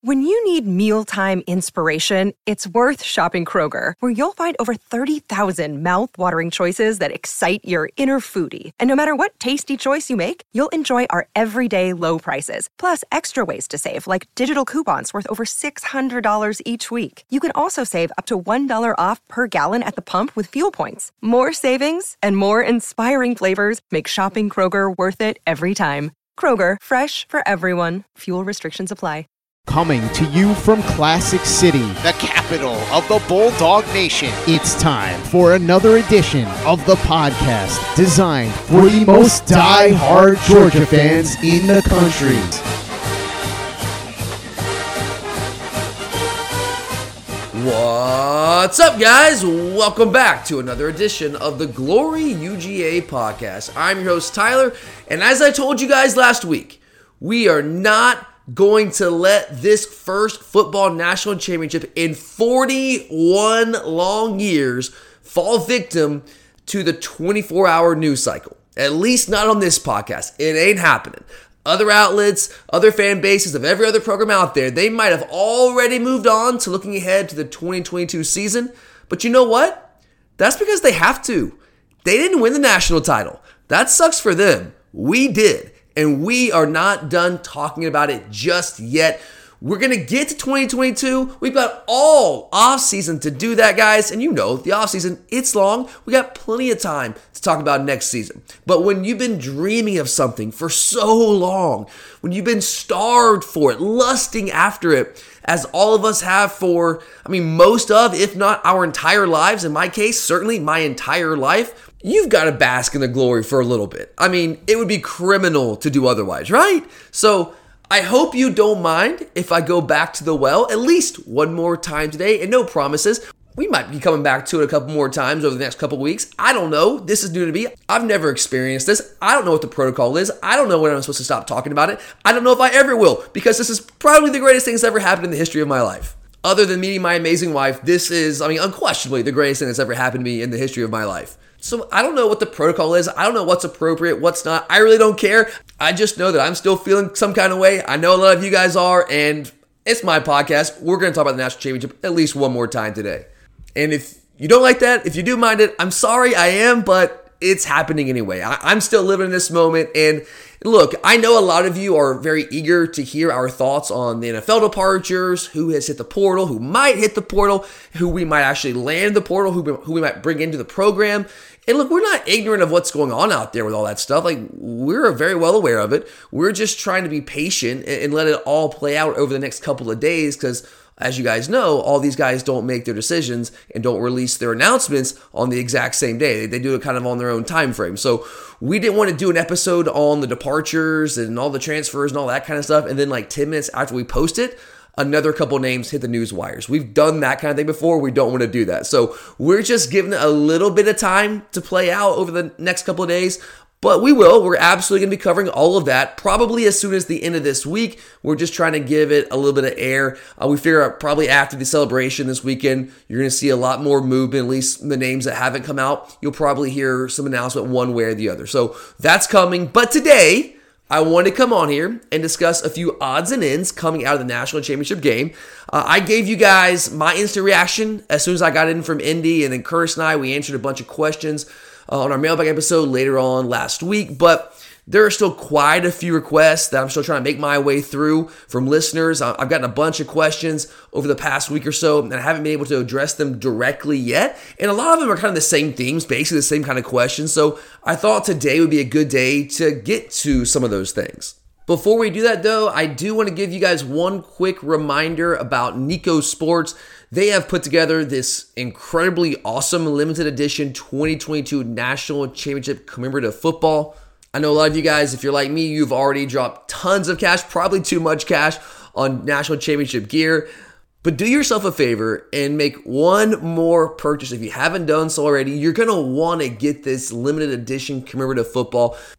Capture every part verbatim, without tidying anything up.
When you need mealtime inspiration, it's worth shopping Kroger, where you'll find over thirty thousand mouth-watering choices that excite your inner foodie. And no matter what tasty choice you make, you'll enjoy our everyday low prices, plus extra ways to save, like digital coupons worth over six hundred dollars each week. You can also save up to one dollar off per gallon at the pump with fuel points. More savings and more inspiring flavors make shopping Kroger worth it every time. Kroger, fresh for everyone. Fuel restrictions apply. Coming to you from Classic City, the capital of the Bulldog Nation. It's time for another edition of the podcast designed for the most die-hard Georgia fans in the country. What's up, guys? Welcome back to another edition of the Glory U G A podcast. I'm your host, Tyler, and as I told you guys last week, we are not going to let this first football national championship in forty-one long years fall victim to the twenty-four hour news cycle. At least not on this podcast. It ain't happening. Other outlets, other fan bases of every other program out there, they might have already moved on to looking ahead to the twenty twenty-two season. But you know what? That's because they have to. They didn't win the national title. That sucks for them. We did. And we are not done talking about it just yet. We're going to get to twenty twenty-two. We've got all offseason to do that, guys. And you know, the offseason, it's long. We got plenty of time to talk about next season. But when you've been dreaming of something for so long, when you've been starved for it, lusting after it, as all of us have for, I mean, most of, if not our entire lives, in my case, certainly my entire life, you've got to bask in the glory for a little bit. I mean, it would be criminal to do otherwise, right? So I hope you don't mind if I go back to the well at least one more time today, and no promises. We might be coming back to it a couple more times over the next couple weeks. I don't know. This is new to me. I've never experienced this. I don't know what the protocol is. I don't know when I'm supposed to stop talking about it. I don't know if I ever will, because this is probably the greatest thing that's ever happened in the history of my life. Other than meeting my amazing wife, this is, I mean, unquestionably the greatest thing that's ever happened to me in the history of my life. So I don't know what the protocol is. I don't know what's appropriate, what's not. I really don't care. I just know that I'm still feeling some kind of way. I know a lot of you guys are, and it's my podcast. We're going to talk about the national championship at least one more time today. And if you don't like that, if you do mind it, I'm sorry, I am, but it's happening anyway. I, I'm still living in this moment. And look, I know a lot of you are very eager to hear our thoughts on the N F L departures, who has hit the portal, who might hit the portal, who we might actually land the portal, who, who we might bring into the program. And look, we're not ignorant of what's going on out there with all that stuff. Like, we're very well aware of it. We're just trying to be patient and, and let it all play out over the next couple of days, because as you guys know, all these guys don't make their decisions and don't release their announcements on the exact same day. They do it kind of on their own time frame. So we didn't want to do an episode on the departures and all the transfers and all that kind of stuff, and then like ten minutes after we post it, another couple names hit the news wires. We've done that kind of thing before. We don't want to do that. So we're just giving it a little bit of time to play out over the next couple of days. But we will. We're absolutely going to be covering all of that probably as soon as the end of this week. We're just trying to give it a little bit of air. Uh, we figure out probably after the celebration this weekend, you're going to see a lot more movement, at least the names that haven't come out. You'll probably hear some announcement one way or the other. So that's coming. But today, I want to come on here and discuss a few odds and ends coming out of the national championship game. Uh, I gave you guys my instant reaction as soon as I got in from Indy, and then Curtis and I, we answered a bunch of questions Uh, on our mailbag episode later on last week, but there are still quite a few requests that I'm still trying to make my way through from listeners. I've gotten a bunch of questions over the past week or so, and I haven't been able to address them directly yet, and a lot of them are kind of the same themes, basically the same kind of questions, so I thought today would be a good day to get to some of those things. Before we do that, though, I do want to give you guys one quick reminder about Nico Sports. They have put together this incredibly awesome limited edition twenty twenty-two National Championship commemorative football. I know a lot of you guys, if you're like me, you've already dropped tons of cash, probably too much cash on National Championship gear. But do yourself a favor and make one more purchase. If you haven't done so already, you're going to want to get this limited edition commemorative football.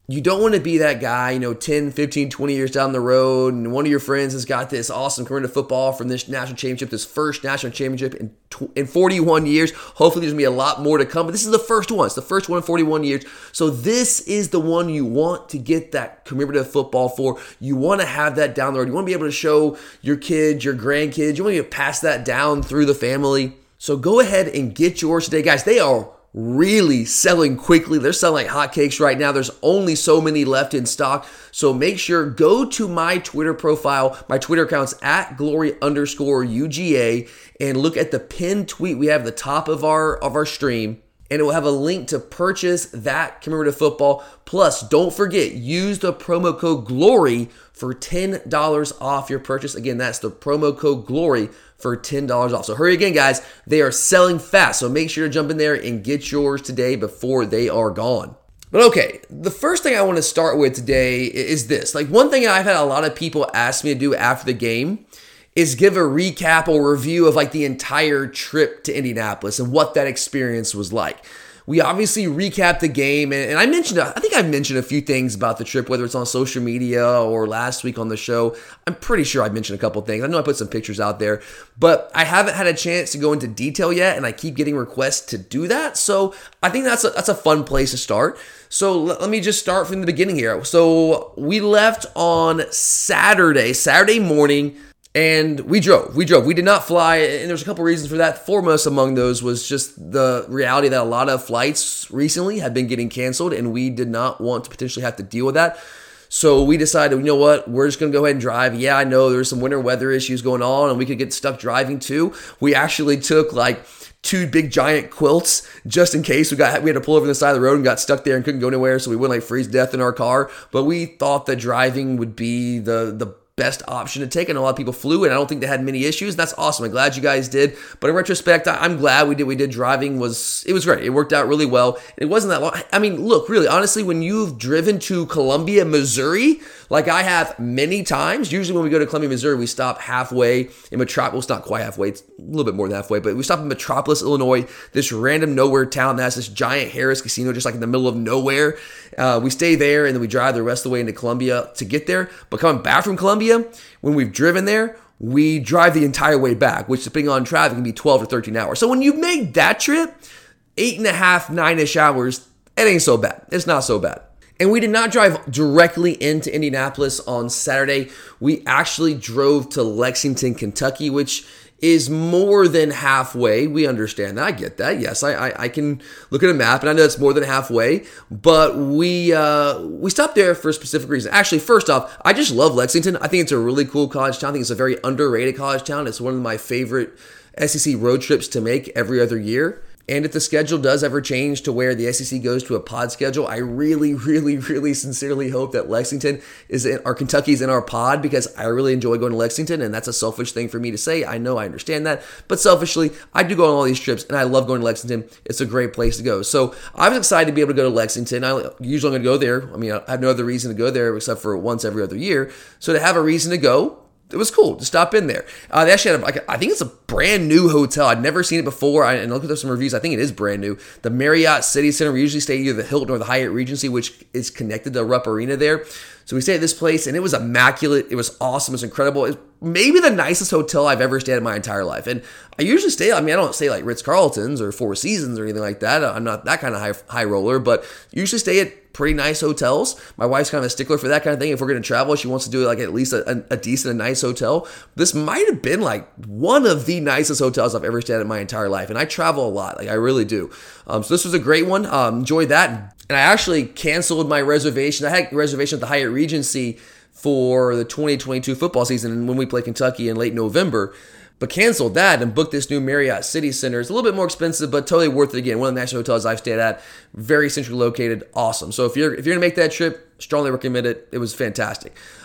You don't want to be that guy, you know, ten, fifteen, twenty years down the road, and one of your friends has got this awesome career in football from this national championship, this first national championship in in forty-one years. Hopefully there's going to be a lot more to come, but this is the first one. It's the first one in forty-one years. So this is the one you want to get that commemorative football for. You want to have that down the road. You want to be able to show your kids, your grandkids. You want to pass that down through the family. So go ahead and get yours today. Guys, they are really selling quickly. They're selling like hotcakes right now. There's only so many left in stock. So make sure, go to my Twitter profile. My Twitter account's at glory underscore UGA, and look at the pinned tweet we have at the top of our of our stream. And it will have a link to purchase that commemorative football. Plus, don't forget, use the promo code GLORY for ten dollars off your purchase. Again, that's the promo code GLORY for ten dollars off. So hurry again, guys. They are selling fast. So make sure to jump in there and get yours today before they are gone. But okay, the first thing I want to start with today is this. Like, one thing I've had a lot of people ask me to do after the game is give a recap or review of like the entire trip to Indianapolis and what that experience was like. We obviously recapped the game, and, and I mentioned, I think I've mentioned a few things about the trip, whether it's on social media or last week on the show. I'm pretty sure I mentioned a couple things. I know I put some pictures out there, but I haven't had a chance to go into detail yet, and I keep getting requests to do that. So I think that's a, that's a fun place to start. So let, let me just start from the beginning here. So we left on Saturday, Saturday morning, and we drove. We drove. We did not fly, and there's a couple reasons for that. Foremost among those was just the reality that a lot of flights recently have been getting canceled, and we did not want to potentially have to deal with that. So we decided, you know what, we're just going to go ahead and drive. Yeah, I know there's some winter weather issues going on, and we could get stuck driving too. We actually took like two big giant quilts just in case we got we had to pull over the side of the road and got stuck there and couldn't go anywhere, so we wouldn't like freeze to death in our car. But we thought that driving would be the the best option to take, and a lot of people flew, and I don't think they had many issues. That's awesome. I'm glad you guys did. But in retrospect, I'm glad we did. We did. Driving was it was great. It worked out really well. It wasn't that long. I mean, look, really, honestly, when you've driven to Columbia, Missouri, like I have many times, usually when we go to Columbia, Missouri, we stop halfway in Metropolis. Well, it's not quite halfway. It's a little bit more than halfway, but we stop in Metropolis, Illinois, this random nowhere town that has this giant Harrah's casino just like in the middle of nowhere. Uh, we stay there, and then we drive the rest of the way into Columbia to get there. But coming back from Columbia, when we've driven there, we drive the entire way back, which depending on traffic can be twelve or thirteen hours. So when you make that trip, eight and a half, nine-ish hours, it ain't so bad. It's not so bad. And we did not drive directly into Indianapolis on Saturday. We actually drove to Lexington, Kentucky, which is more than halfway. We understand that. I get that. Yes, I, I I can look at a map, and I know it's more than halfway. But we uh, we stopped there for a specific reason. Actually, first off, I just love Lexington. I think it's a really cool college town. I think it's a very underrated college town. It's one of my favorite S E C road trips to make every other year. And if the schedule does ever change to where the S E C goes to a pod schedule, I really, really, really sincerely hope that Lexington is in, or Kentucky's in our pod, because I really enjoy going to Lexington, and that's a selfish thing for me to say. I know, I understand that, but selfishly, I do go on all these trips, and I love going to Lexington. It's a great place to go. So I was excited to be able to go to Lexington. I usually I'm going to go there. I mean, I have no other reason to go there except for once every other year. So to have a reason to go, it was cool to stop in there. Uh, they actually had, a, like, I think it's a brand new hotel. I'd never seen it before. I, and look at some reviews. I think it is brand new. The Marriott City Center. We usually stay either the Hilton or the Hyatt Regency, which is connected to Rupp Arena there. So we stayed at this place, and it was immaculate. It was awesome. It was incredible. It was maybe the nicest hotel I've ever stayed in my entire life. And I usually stay, I mean, I don't stay like Ritz-Carltons or Four Seasons or anything like that. I'm not that kind of high, high roller, but usually stay at pretty nice hotels. My wife's kind of a stickler for that kind of thing. If we're going to travel, she wants to do like at least a, a, a decent and nice hotel. This might have been like one of the nicest hotels I've ever stayed at in my entire life. And I travel a lot. Like I really do. Um, so this was a great one. Um, enjoyed that. And I actually canceled my reservation. I had a reservation at the Hyatt Regency for the twenty twenty-two football season when we play Kentucky in late November. But canceled that and booked this new Marriott City Center. It's a little bit more expensive, but totally worth it. Again, one of the nicest hotels I've stayed at. Very centrally located. Awesome. So if you're if you're gonna make that trip, strongly recommend it. It was fantastic.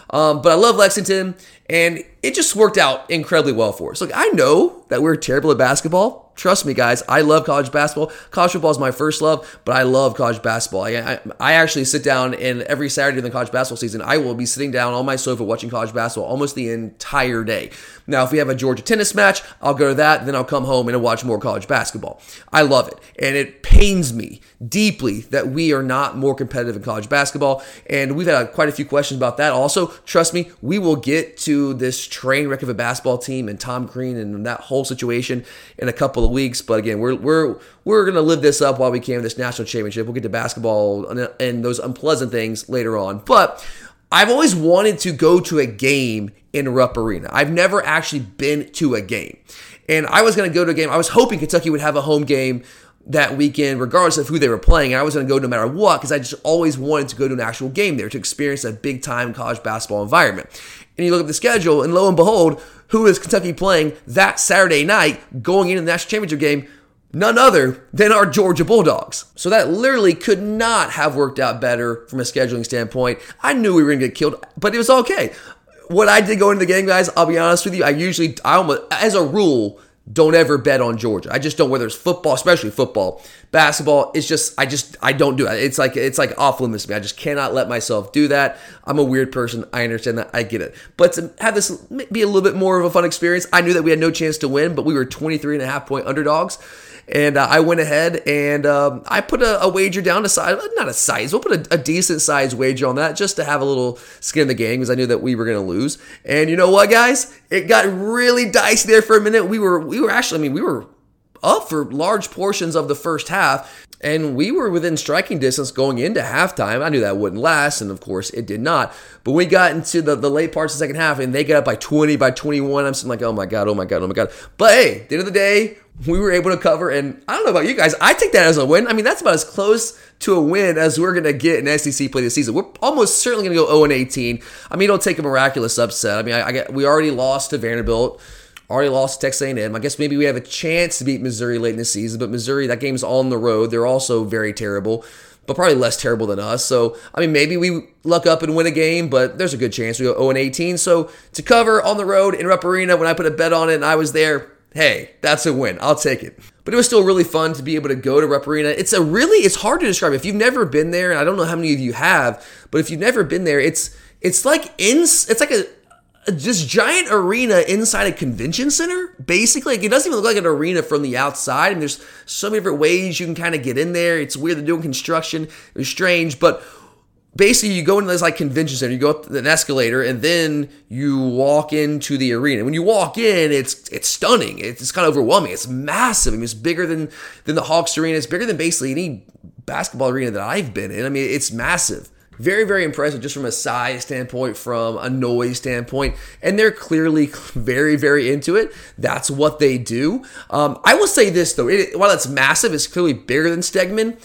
Um, but I love Lexington, and it just worked out incredibly well for us. Look, I know that we're terrible at basketball. Trust me, guys, I love college basketball. College football is my first love, but I love college basketball. I, I, I actually sit down, and every Saturday during the college basketball season, I will be sitting down on my sofa watching college basketball almost the entire day. Now, if we have a Georgia tennis match, I'll go to that, then I'll come home and I'll watch more college basketball. I love it, and it pains me deeply that we are not more competitive in college basketball, and we've had quite a few questions about that. Also, trust me, we will get to this train wreck of a basketball team and Tom Crean and that whole situation in a couple of weeks. But again, we're we're we're gonna live this up while we can, this national championship. We'll get to basketball and, and those unpleasant things later on. But I've always wanted to go to a game in Rupp Arena. I've never actually been to a game, and I was gonna go to a game. I was hoping Kentucky would have a home game that weekend, regardless of who they were playing. And I was going to go no matter what, because I just always wanted to go to an actual game there to experience a big-time college basketball environment. And you look at the schedule, and lo and behold, who is Kentucky playing that Saturday night going into the national championship game? None other than our Georgia Bulldogs. So that literally could not have worked out better from a scheduling standpoint. I knew we were going to get killed, but it was okay. What I did go into the game, guys, I'll be honest with you, I usually, I almost, as a rule, don't ever bet on Georgia. I just don't, whether it's football, especially football, basketball, it's just, I just, I don't do it. It's like, it's like off limits to me. I just cannot let myself do that. I'm a weird person. I understand that. I get it. But to have this be a little bit more of a fun experience, I knew that we had no chance to win, but we were twenty-three and a half point underdogs. And uh, I went ahead and um, I put a, a wager down to size, not a size, we'll put a, a decent size wager on that just to have a little skin in the game because I knew that we were going to lose. And you know what, guys? It got really dicey there for a minute. We were, we were actually, I mean, we were up for large portions of the first half, and we were within striking distance going into halftime. I knew that wouldn't last, and of course it did not. But we got into the, the late parts of the second half, and they got up by twenty, by twenty-one. I'm sitting like, oh my God, oh my God, oh my God. But hey, at the end of the day, we were able to cover, and I don't know about you guys, I take that as a win. I mean, that's about as close to a win as we're going to get in S E C play this season. We're almost certainly going to go oh and eighteen. I mean, it'll take a miraculous upset. I mean, I, I get, we already lost to Vanderbilt. Already lost to Texas A and M. I guess maybe we have a chance to beat Missouri late in the season, but Missouri, that game's on the road. They're also very terrible, but probably less terrible than us. So, I mean, maybe we luck up and win a game, but there's a good chance we go oh and eighteen. So, to cover on the road in Rupp Arena, when I put a bet on it and I was there, hey, that's a win. I'll take it. But it was still really fun to be able to go to Rupp Arena. It's a really, it's hard to describe. If you've never been there, and I don't know how many of you have, but if you've never been there, it's it's like in, it's like a this giant arena inside a convention center, basically. Like, it doesn't even look like an arena from the outside, and there's so many different ways you can kind of get in there. It's weird, they're doing construction. It's strange, but basically you go into this like convention center, you go up an escalator, and then you walk into the arena. When you walk in, it's it's stunning. It's, it's kind of overwhelming. It's massive. I mean, it's bigger than, than the Hawks Arena. It's bigger than basically any basketball arena that I've been in. I mean, it's massive. Very, very impressive just from a size standpoint, from a noise standpoint. And they're clearly very, very into it. That's what they do. Um, I will say this, though. It, while it's massive, it's clearly bigger than Stegman.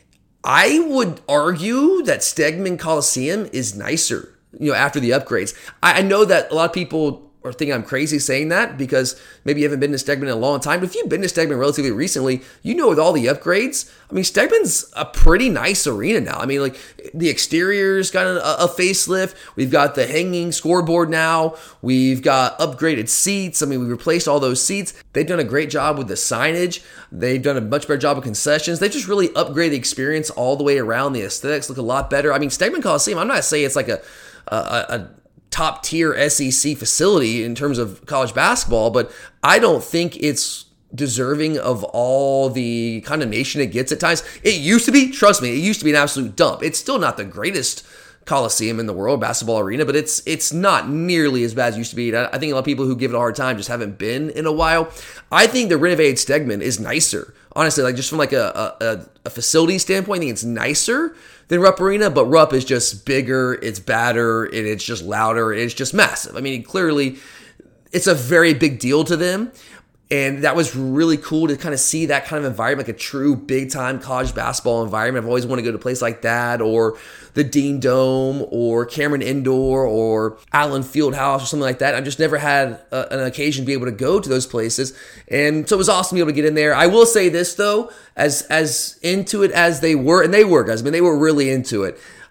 I would argue that Stegman Coliseum is nicer, you know, after the upgrades. I, I know that a lot of people are thinking I'm crazy saying that because maybe you haven't been to Stegman in a long time. But if you've been to Stegman relatively recently, you know with all the upgrades, I mean, Stegman's a pretty nice arena now. I mean, like, the exterior's got a, a facelift. We've got the hanging scoreboard now. We've got upgraded seats. I mean, we replaced all those seats. They've done a great job with the signage. They've done a much better job of concessions. They just really upgraded the experience all the way around. The aesthetics look a lot better. I mean, Stegman Coliseum, I'm not saying it's like a a, a top tier S E C facility in terms of college basketball, but I don't think it's deserving of all the condemnation it gets at times. It used to be, trust me, it used to be an absolute dump. It's still not the greatest Coliseum in the world, basketball arena, but it's it's not nearly as bad as it used to be. I think a lot of people who give it a hard time just haven't been in a while. I think the renovated Stegman is nicer. Honestly, like just from like a, a, a facility standpoint, I think it's nicer than Rupp Arena, but Rupp is just bigger, it's badder, and it's just louder, it's just massive. I mean, clearly, it's a very big deal to them, and that was really cool to kind of see that kind of environment, like a true big-time college basketball environment. I've always wanted to go to a place like that, or the Dean Dome, or Cameron Indoor, or Allen Fieldhouse, or something like that. I've just never had a, an occasion to be able to go to those places, and so it was awesome to be able to get in there. I will say this, though, as as into it as they were, and they were, guys, I mean, they were really into it.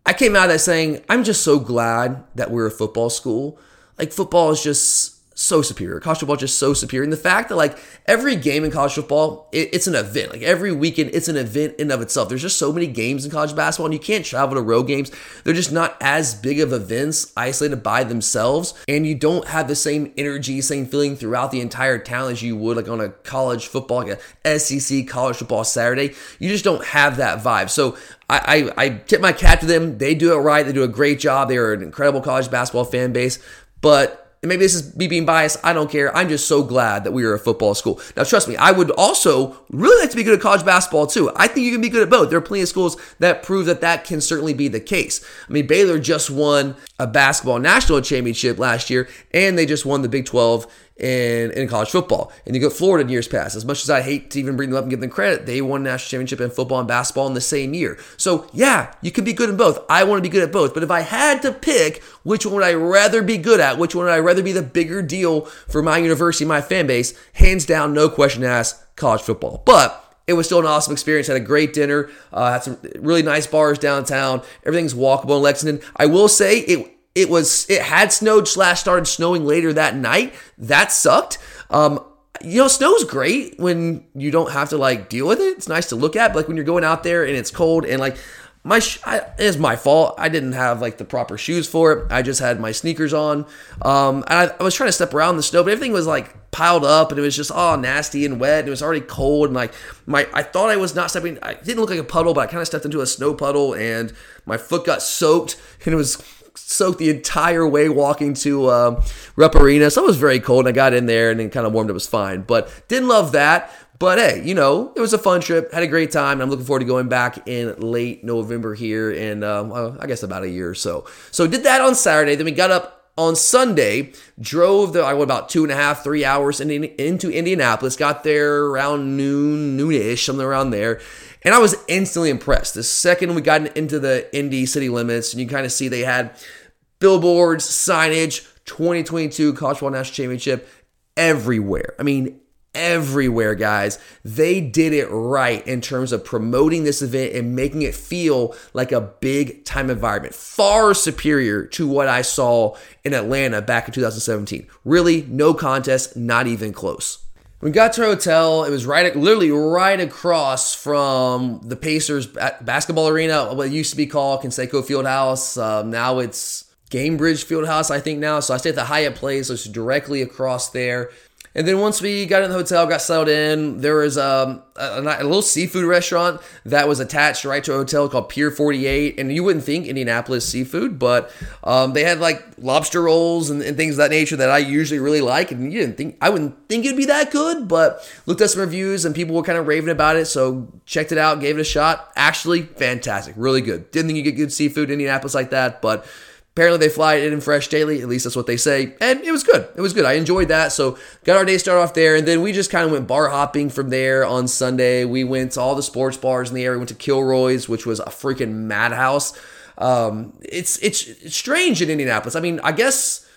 I came out of that saying, I'm just so glad that we're a football school. Like, football is just so superior. College football is just so superior. And the fact that, like, every game in college football, it, it's an event. Like, every weekend, it's an event in and of itself. There's just so many games in college basketball, and you can't travel to road games. They're just not as big of events isolated by themselves, and you don't have the same energy, same feeling throughout the entire town as you would, like, on a college football, like a S E C college football Saturday. You just don't have that vibe. So I, I, I tip my cap to them. They do it right. They do a great job. They are an incredible college basketball fan base, but and maybe this is me being biased. I don't care. I'm just so glad that we are a football school. Now, trust me, I would also really like to be good at college basketball too. I think you can be good at both. There are plenty of schools that prove that that can certainly be the case. I mean, Baylor just won a basketball national championship last year, and they just won the Big twelve in, in college football. And you go Florida in years past. As much as I hate to even bring them up and give them credit, they won a national championship in football and basketball in the same year. So yeah, you can be good in both. I want to be good at both. But if I had to pick which one would I rather be good at, which one would I rather be the bigger deal for my university, my fan base, hands down, no question asked, college football. But it was still an awesome experience. Had a great dinner. Uh, had some really nice bars downtown. Everything's walkable in Lexington. I will say it It was, it had snowed slash started snowing later that night. That sucked. Um, you know, snow's great when you don't have to like deal with it. It's nice to look at, but like when you're going out there and it's cold and like my, sh- I, it's my fault. I didn't have like the proper shoes for it. I just had my sneakers on. Um, and I, I was trying to step around the snow, but everything was like piled up and it was just all nasty and wet. And it was already cold. And like my, I thought I was not stepping, I didn't look like a puddle, but I kind of stepped into a snow puddle and my foot got soaked and it was soaked the entire way walking to uh, Rupp Arena. So it was very cold and I got in there and then kind of warmed. It was fine, but didn't love that. But hey, you know, it was a fun trip. Had a great time. I'm looking forward to going back in late November here in, um, well, I guess about a year or so. So did that on Saturday. Then we got up on Sunday, drove the, I went about two and a half, three hours in, into Indianapolis, got there around noon, noonish, something around there. And I was instantly impressed. The second we got into the Indy city limits, and you kind of see they had billboards, signage, twenty twenty-two College Football National Championship everywhere. I mean, everywhere, guys. They did it right in terms of promoting this event and making it feel like a big time environment. Far superior to what I saw in Atlanta back in two thousand seventeen. Really, no contest, not even close. We got to our hotel. It was right, literally right across from the Pacers basketball arena, what used to be called Conseco Fieldhouse. Um, now it's Gamebridge Fieldhouse, I think now. So I stayed at the Hyatt Place, so it's directly across there. And then once we got in the hotel, got settled in, there was um, a, a little seafood restaurant that was attached right to a hotel called Pier forty-eight. And you wouldn't think Indianapolis seafood, but um, they had like lobster rolls and, and things of that nature that I usually really like. And you didn't think, I wouldn't think it'd be that good, but looked at some reviews and people were kind of raving about it. So checked it out, gave it a shot. Actually, fantastic, really good. Didn't think you get good seafood in Indianapolis like that, but apparently they fly it in fresh daily, at least that's what they say, and it was good. It was good. I enjoyed that, so got our day started off there, and then we just kind of went bar hopping from there on Sunday. We went to all the sports bars in the area. We went to Kilroy's, which was a freaking madhouse. Um, it's, it's it's strange in Indianapolis. I mean, I guess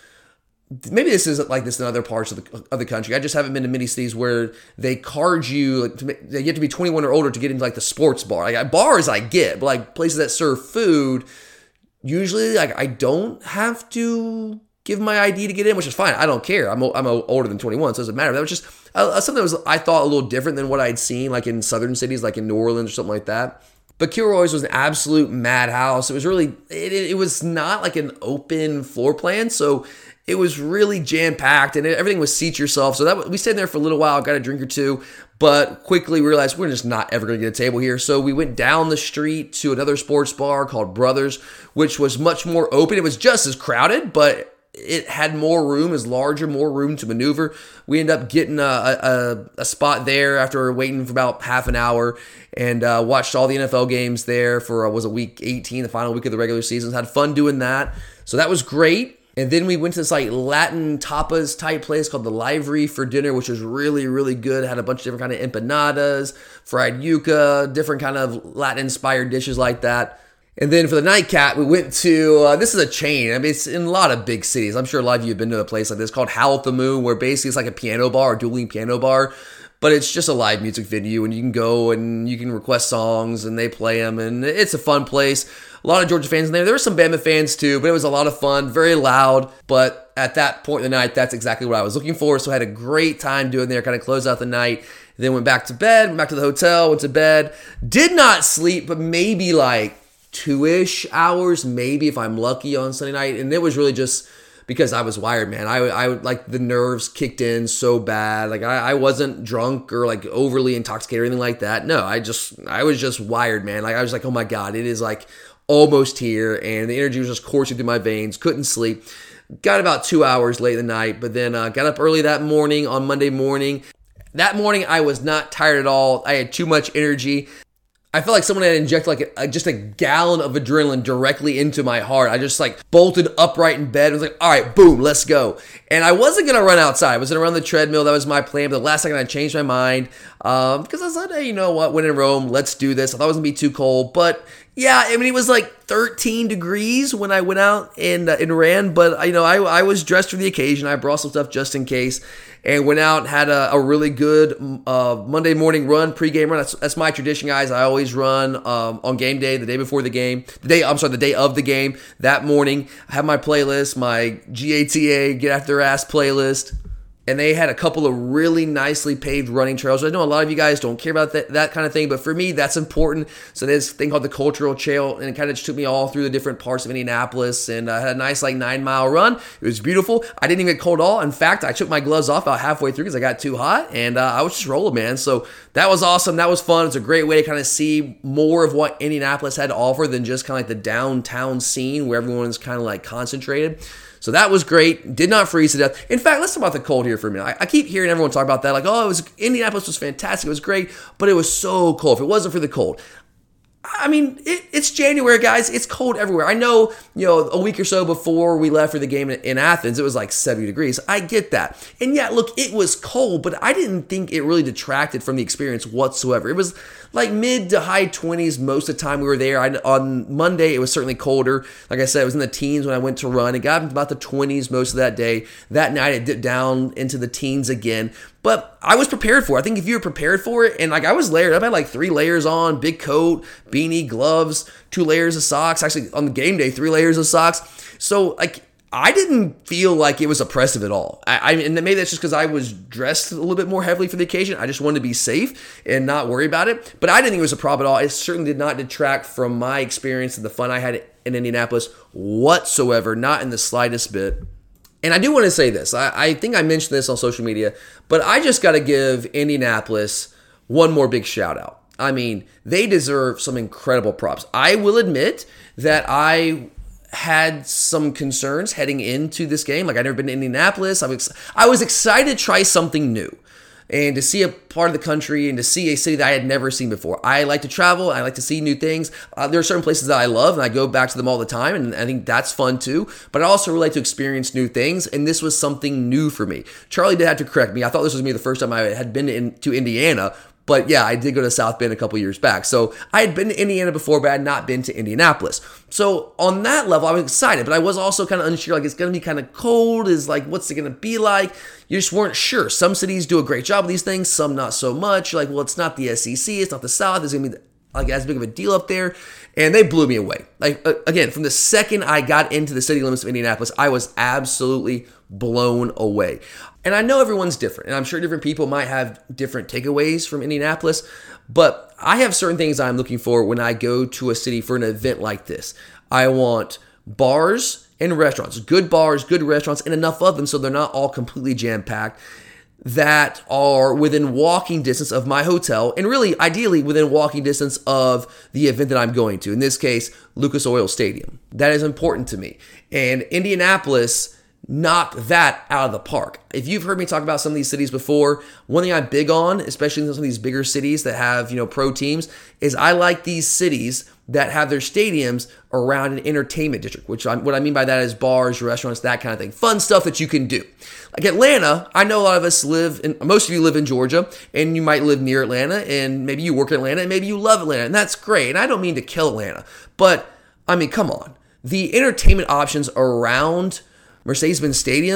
maybe this isn't like this in other parts of the of the country. I just haven't been to many cities where they card you, like, to make, you have to be twenty-one or older to get into like the sports bar. Like bars I get, but like places that serve food, usually, like, I don't have to give my I D to get in, which is fine. I don't care. I'm I'm older than twenty-one, so it doesn't matter. That was just uh, something that was, I thought, a little different than what I'd seen, like, in southern cities, like in New Orleans or something like that. But Kilroy's was an absolute madhouse. It was really, it, it was not like an open floor plan, so it was really jam-packed, and everything was seat yourself. So that we stayed there for a little while, got a drink or two, but quickly realized we're just not ever going to get a table here. So we went down the street to another sports bar called Brothers, which was much more open. It was just as crowded, but it had more room, is larger, more room to maneuver. We ended up getting a, a, a spot there after waiting for about half an hour, and uh, watched all the N F L games there for, uh, was it week eighteen, the final week of the regular season. Had fun doing that. So that was great. And then we went to this like Latin tapas type place called the Livery for dinner, which was really, really good. It had a bunch of different kind of empanadas, fried yuca, different kind of Latin inspired dishes like that. And then for the nightcap, we went to, uh, this is a chain. I mean, it's in a lot of big cities. I'm sure a lot of you have been to a place like this called Howl at the Moon, where basically it's like a piano bar, a dueling piano bar. but it's just a live music venue, and you can go and you can request songs, and they play them, and it's a fun place. A lot of Georgia fans in there. There were some Bama fans too, but it was a lot of fun, very loud. But at that point in the night, that's exactly what I was looking for. So I had a great time doing there, kind of closed out the night. Then went back to bed, went back to the hotel, went to bed. Did not sleep, but maybe like two-ish hours, maybe if I'm lucky on Sunday night. And it was really just because I was wired, man. I, I like the nerves kicked in so bad. Like I, I wasn't drunk or like overly intoxicated or anything like that. No, I just, I was just wired, man. Like I was like, oh my God, it is like almost here. And the energy was just coursing through my veins. Couldn't sleep. Got about two hours late in the night, but then uh, got up early that morning on Monday morning. That morning, I was not tired at all. I had too much energy. I felt like someone had injected like a, a, just a gallon of adrenaline directly into my heart. I just like bolted upright in bed. I was like, all right, boom, let's go. And I wasn't going to run outside. I was going to run the treadmill. That was my plan. But the last second I changed my mind um, because I was like, hey, you know what? When in Rome, let's do this. I thought it was going to be too cold. But yeah, I mean, it was like thirteen degrees when I went out and, uh, and ran. But, you know, I, I was dressed for the occasion. I brought some stuff just in case. And went out, had a, a really good uh, Monday morning run, pregame run. That's, that's my tradition, guys. I always run um, on game day, the day before the game. The day, I'm sorry, the day of the game. That morning, I have my playlist, my G A T A, Get After Their Ass playlist. And they had a couple of really nicely paved running trails. I know a lot of you guys don't care about that, that kind of thing, but for me, that's important. So there's this thing called the Cultural Trail, and it kind of just took me all through the different parts of Indianapolis, and I had a nice like nine mile run. It was beautiful. I didn't even get cold at all. In fact, I took my gloves off about halfway through because I got too hot, and uh, I was just rolling, man. So that was awesome. That was fun. It's a great way to kind of see more of what Indianapolis had to offer than just kind of like the downtown scene where everyone's kind of like concentrated. So that was great. Did not freeze to death. In fact, let's talk about the cold here for a minute. I, I keep hearing everyone talk about that. Like, oh, it was Indianapolis was fantastic. It was great, but it was so cold. If it wasn't for the cold, I mean, it, it's January, guys. It's cold everywhere. I know, you know, a week or so before we left for the game in, in Athens, it was like seventy degrees. I get that. And yeah, look, it was cold, but I didn't think it really detracted from the experience whatsoever. It was like mid to high twenties most of the time we were there. I, on Monday, it was certainly colder. Like I said, it was in the teens when I went to run. It got into about the twenties most of that day. That night, it dipped down into the teens again. But I was prepared for it. I think if you were prepared for it, and like I was layered, I had like three layers on, big coat, beanie, gloves, two layers of socks. Actually, on the game day, three layers of socks. So like I didn't feel like it was oppressive at all. I, I and maybe that's just because I was dressed a little bit more heavily for the occasion. I just wanted to be safe and not worry about it. But I didn't think it was a problem at all. It certainly did not detract from my experience and the fun I had in Indianapolis whatsoever, not in the slightest bit. And I do want to say this. I, I think I mentioned this on social media, but I just got to give Indianapolis one more big shout out. I mean, they deserve some incredible props. I will admit that I had some concerns heading into this game. Like, I'd never been to Indianapolis. I was, I was excited to try something new and to see a part of the country and to see a city that I had never seen before. I like to travel. I like to see new things. Uh, there are certain places that I love, and I go back to them all the time, and I think that's fun too. But I also really like to experience new things, and this was something new for me. Charlie did have to correct me. I thought this was me the first time I had been to, in, to Indiana. But yeah, I did go to South Bend a couple years back. So I had been to Indiana before, but I had not been to Indianapolis. So on that level, I was excited, but I was also kind of unsure. Like, it's going to be kind of cold. Is like, what's it going to be like? You just weren't sure. Some cities do a great job of these things, some not so much. You're like, well, it's not the S E C, it's not the South. It's going to be like as big of a deal up there. And they blew me away. Like, again, from the second I got into the city limits of Indianapolis, I was absolutely blown away. And I know everyone's different, and I'm sure different people might have different takeaways from Indianapolis, but I have certain things I'm looking for when I go to a city for an event like this. I want bars and restaurants, good bars, good restaurants, and enough of them so they're not all completely jam-packed, that are within walking distance of my hotel, and really, ideally, within walking distance of the event that I'm going to. In this case, Lucas Oil Stadium. That is important to me. And Indianapolis knocked that out of the park. If you've heard me talk about some of these cities before, one thing I'm big on, especially in some of these bigger cities that have, you know, pro teams, is I like these cities that have their stadiums around an entertainment district, which I'm, what I mean by that is bars, restaurants, that kind of thing. Fun stuff that you can do. Like Atlanta, I know a lot of us live in, most of you live in Georgia, and you might live near Atlanta, and maybe you work in Atlanta, and maybe you love Atlanta, and that's great. And I don't mean to kill Atlanta, but I mean, come on. The entertainment options around Mercedes-Benz Stadium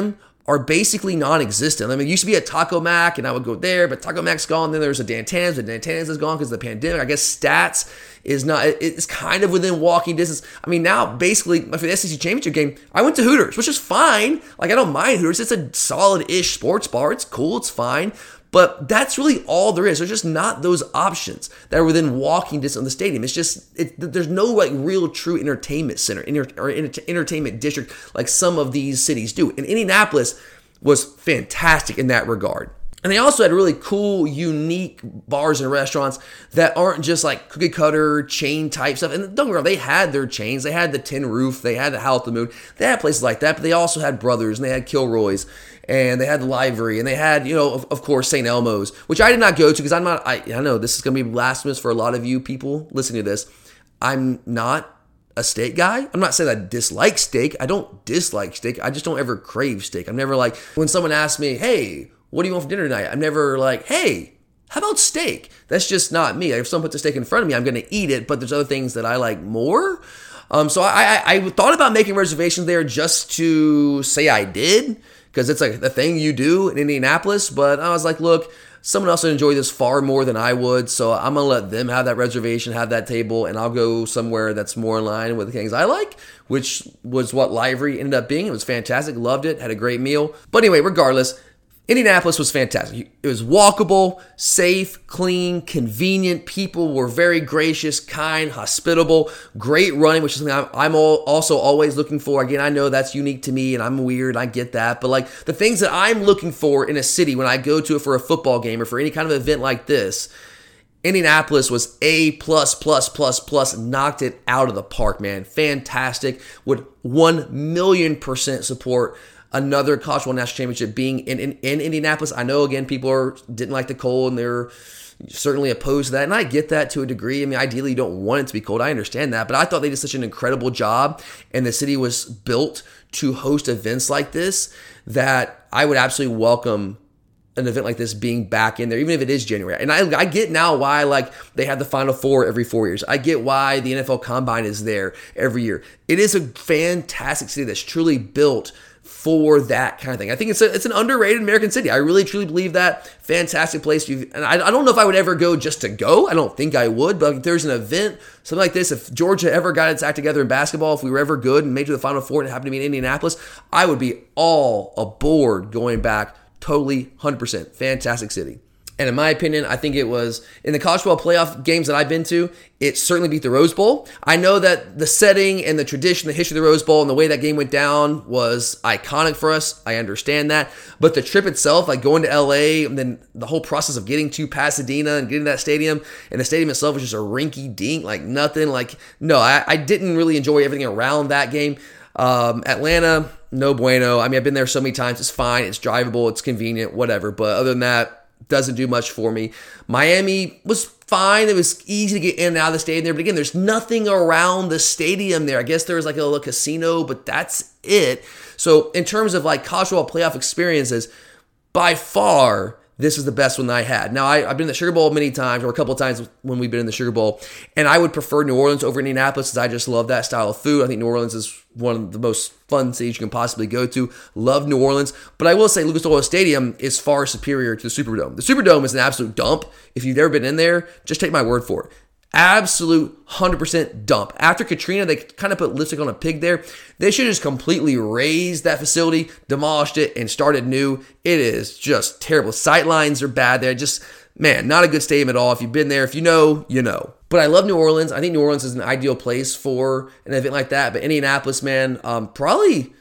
are basically non-existent. I mean, it used to be a Taco Mac, and I would go there, but Taco Mac's gone. Then there's a Dan Tana's, but Dan Tana's is gone because of the pandemic. I guess Stats is not, it's kind of within walking distance. I mean, now, basically, for the S E C Championship game, I went to Hooters, which is fine. Like, I don't mind Hooters. It's a solid-ish sports bar. It's cool. It's fine. But that's really all there is. There's just not those options that are within walking distance of the stadium. It's just, it, there's no like real true entertainment center or entertainment district like some of these cities do. And Indianapolis was fantastic in that regard. And they also had really cool, unique bars and restaurants that aren't just like cookie cutter chain type stuff. And don't get me wrong, they had their chains. They had the Tin Roof. They had the Howl at the Moon. They had places like that, but they also had Brothers and they had Kilroy's and they had the Livery and they had, you know, of, of course, Saint Elmo's, which I did not go to because I'm not, I, I know this is going to be blasphemous for a lot of you people listening to this. I'm not a steak guy. I'm not saying I dislike steak. I don't dislike steak. I just don't ever crave steak. I'm never like, when someone asks me, hey, what do you want for dinner tonight? I'm never like, hey, how about steak? That's just not me. Like if someone puts a steak in front of me, I'm going to eat it, but there's other things that I like more. Um, so I, I, I thought about making reservations there just to say I did, because it's like the thing you do in Indianapolis, but I was like, look, someone else would enjoy this far more than I would, so I'm going to let them have that reservation, have that table, and I'll go somewhere that's more in line with the things I like, which was what Livery ended up being. It was fantastic, loved it, had a great meal. But anyway, regardless, Indianapolis was fantastic. It was walkable, safe, clean, convenient. People were very gracious, kind, hospitable, great running, which is something I'm also always looking for. Again, I know that's unique to me and I'm weird. I get that. But like the things that I'm looking for in a city when I go to it for a football game or for any kind of event like this, Indianapolis was A plus plus plus plus, knocked it out of the park, man. Fantastic. Would one million percent support another college football national championship being in, in, in Indianapolis. I know, again, people are didn't like the cold and they're certainly opposed to that. And I get that to a degree. I mean, ideally, you don't want it to be cold. I understand that. But I thought they did such an incredible job and the city was built to host events like this that I would absolutely welcome an event like this being back in there, even if it is January. And I, I get now why like they have the Final Four every four years. I get why the N F L Combine is there every year. It is a fantastic city that's truly built for that kind of thing. I think it's a, it's an underrated American city. I really truly believe that. Fantastic place. And I, I don't know if I would ever go just to go. I don't think I would. But if there's an event, something like this, if Georgia ever got its act together in basketball, if we were ever good and made it to the Final Four and it happened to be in Indianapolis, I would be all aboard going back. Totally, one hundred percent. Fantastic city. And in my opinion, I think it was, in the college football playoff games that I've been to, it certainly beat the Rose Bowl. I know that the setting and the tradition, the history of the Rose Bowl and the way that game went down was iconic for us. I understand that. But the trip itself, like going to L A and then the whole process of getting to Pasadena and getting to that stadium, and the stadium itself was just a rinky dink, like nothing. Like, no, I, I didn't really enjoy everything around that game. Um, Atlanta, no bueno. I mean, I've been there so many times. It's fine. It's drivable. It's convenient, whatever. But other than that, doesn't do much for me. Miami was fine. It was easy to get in and out of the stadium there. But again, there's nothing around the stadium there. I guess there was like a little casino, but that's it. So in terms of like college football playoff experiences, by far, this is the best one that I had. Now, I, I've been in the Sugar Bowl many times, or a couple of times when we've been in the Sugar Bowl, and I would prefer New Orleans over Indianapolis because I just love that style of food. I think New Orleans is one of the most fun cities you can possibly go to. Love New Orleans. But I will say Lucas Oil Stadium is far superior to the Superdome. The Superdome is an absolute dump. If you've never been in there, just take my word for it. Absolute one hundred percent dump. After Katrina, they kind of put lipstick on a pig there. They should have just completely razed that facility, demolished it, and started new. It is just terrible. Sightlines are bad there. Just, man, not a good stadium at all. If you've been there, if you know, you know. But I love New Orleans. I think New Orleans is an ideal place for an event like that. But Indianapolis, man, um, probably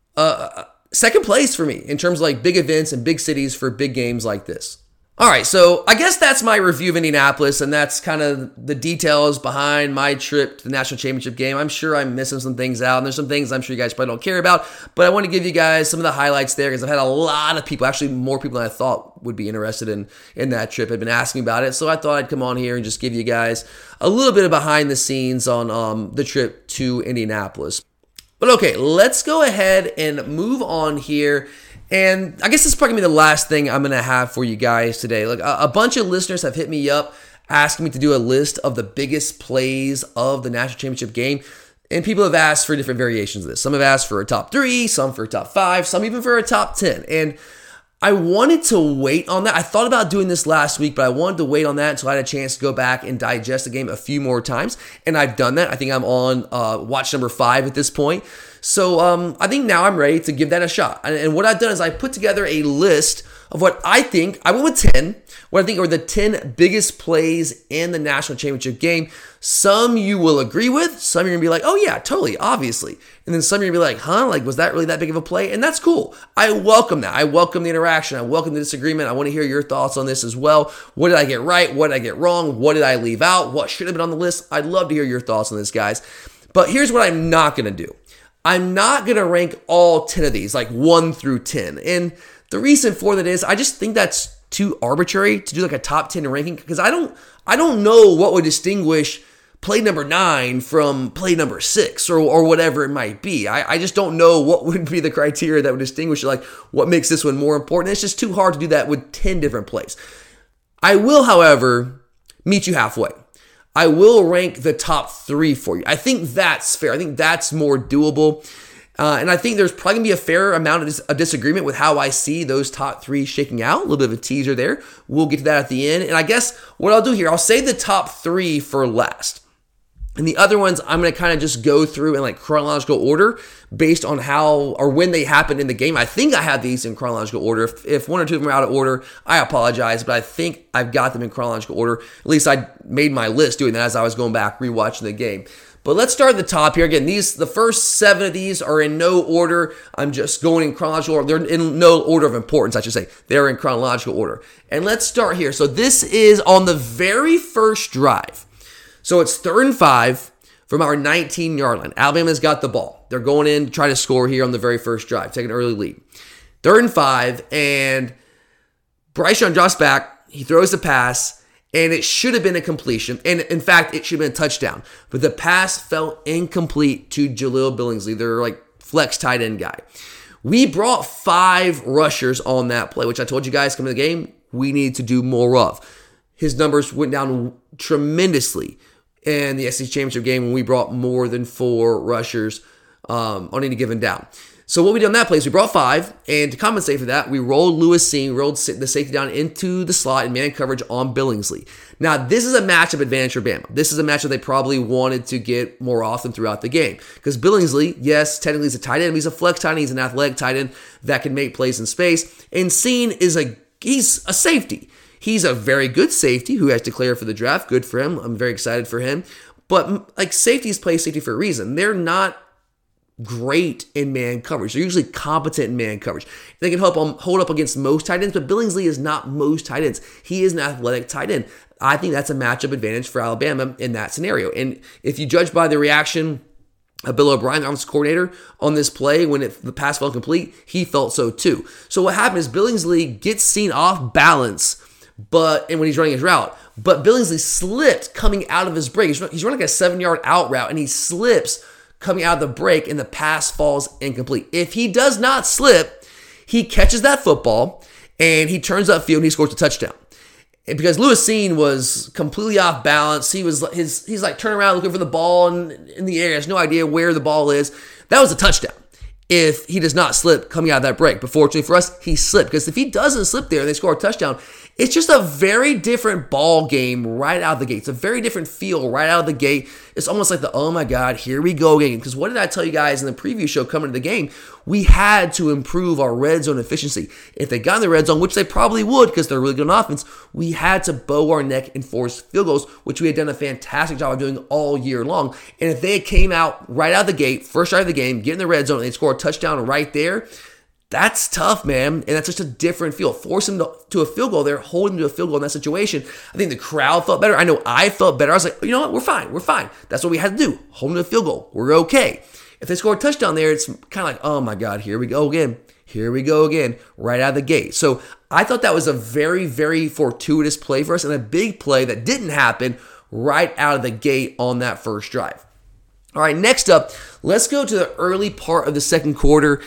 uh, second place for me in terms of like big events and big cities for big games like this. All right, so I guess that's my review of Indianapolis, and that's kind of the details behind my trip to the national championship game. I'm sure I'm missing some things out, and there's some things I'm sure you guys probably don't care about, but I want to give you guys some of the highlights there because I've had a lot of people, actually more people than I thought would be interested in, in that trip, had been asking about it, so I thought I'd come on here and just give you guys a little bit of behind the scenes on um, the trip to Indianapolis. But okay, let's go ahead and move on here. And I guess this is probably going to be the last thing I'm going to have for you guys today. Look, a, a bunch of listeners have hit me up asking me to do a list of the biggest plays of the national championship game. And people have asked for different variations of this. Some have asked for a top three, some for a top five, some even for a top ten. And I wanted to wait on that. I thought about doing this last week, but I wanted to wait on that until I had a chance to go back and digest the game a few more times. And I've done that. I think I'm on uh, watch number five at this point. So um, I think now I'm ready to give that a shot. And, and what I've done is I put together a list of what I think, I went with ten, what I think are the ten biggest plays in the national championship game. Some you will agree with, some you're gonna be like, oh yeah, totally, obviously. And then some you're gonna be like, huh, like was that really that big of a play? And that's cool. I welcome that. I welcome the interaction. I welcome the disagreement. I want to hear your thoughts on this as well. What did I get right? What did I get wrong? What did I leave out? What should have been on the list? I'd love to hear your thoughts on this, guys. But here's what I'm not gonna do. I'm not gonna rank all ten of these, like one through ten. And the reason for that is I just think that's too arbitrary to do like a top ten ranking, because I don't I don't know what would distinguish play number nine from play number six or, or whatever it might be. I, I just don't know what would be the criteria that would distinguish it, like what makes this one more important. It's just too hard to do that with ten different plays. I will, however, meet you halfway. I will rank the top three for you. I think that's fair. I think that's more doable. Uh, and I think there's probably going to be a fair amount of, dis- of disagreement with how I see those top three shaking out. A little bit of a teaser there. We'll get to that at the end. And I guess what I'll do here, I'll save the top three for last. And the other ones, I'm going to kind of just go through in like chronological order based on how or when they happened in the game. I think I have these in chronological order. If, if one or two of them are out of order, I apologize, but I think I've got them in chronological order. At least I made my list doing that as I was going back, rewatching the game. But let's start at the top here. Again, these the first seven of these are in no order. I'm just going in chronological order. They're in no order of importance, I should say. They're in chronological order. And let's start here. So this is on the very first drive. So it's third and five from our nineteen-yard line. Alabama's got the ball. They're going in to try to score here on the very first drive, take an early lead. Third and five, and Bryce Young drops back. He throws the pass, and it should have been a completion. And in fact, it should have been a touchdown. But the pass fell incomplete to Jaleel Billingsley, their like flex tight end guy. We brought five rushers on that play, which I told you guys coming to the game we need to do more of. His numbers went down tremendously in the S E C Championship game when we brought more than four rushers um, on any given down. So what we did on that play is we brought five, and to compensate for that, we rolled Lewis Cine, rolled the safety down into the slot and man coverage on Billingsley. Now, this is a matchup advantage for Bama. This is a matchup they probably wanted to get more often throughout the game. Because Billingsley, yes, technically he's a tight end, but he's a flex tight end, he's an athletic tight end that can make plays in space. And Cine is a he's a safety. He's a very good safety who has declared for the draft. Good for him. I'm very excited for him. But like safeties play safety for a reason. They're not great in man coverage. They're usually competent in man coverage. They can help them hold up against most tight ends, but Billingsley is not most tight ends. He is an athletic tight end. I think that's a matchup advantage for Alabama in that scenario. And if you judge by the reaction of Bill O'Brien, the offensive coordinator, on this play when it, the pass fell complete, he felt so too. So what happened is Billingsley gets seen off balance, but and when he's running his route, but Billingsley slipped coming out of his break. He's, he's running like a seven-yard out route, and he slips coming out of the break, and the pass falls incomplete. If he does not slip, he catches that football, and he turns upfield, and he scores a touchdown. And because Lewis Cine was completely off balance, he was his he's like turning around looking for the ball in, in the air. He has no idea where the ball is. That was a touchdown if he does not slip coming out of that break. But fortunately for us, he slipped. Because if he doesn't slip there and they score a touchdown, it's just a very different ball game right out of the gate. It's a very different feel right out of the gate. It's almost like the, oh my God, here we go again. Because what did I tell you guys in the preview show coming to the game? We had to improve our red zone efficiency. If they got in the red zone, which they probably would because they're really good on offense, we had to bow our neck and force field goals, which we had done a fantastic job of doing all year long. And if they came out right out of the gate, first drive of the game, get in the red zone, and they score a touchdown right there, that's tough, man. And that's just a different feel. Force him to, to a field goal there, hold him to a field goal in that situation. I think the crowd felt better. I know I felt better. I was like, you know what? We're fine. We're fine. That's what we had to do. Hold him to a field goal. We're okay. If they score a touchdown there, it's kind of like, oh my God, here we go again. Here we go again, right out of the gate. So I thought that was a very, very fortuitous play for us and a big play that didn't happen right out of the gate on that first drive. All right, next up, let's go to the early part of the second quarter.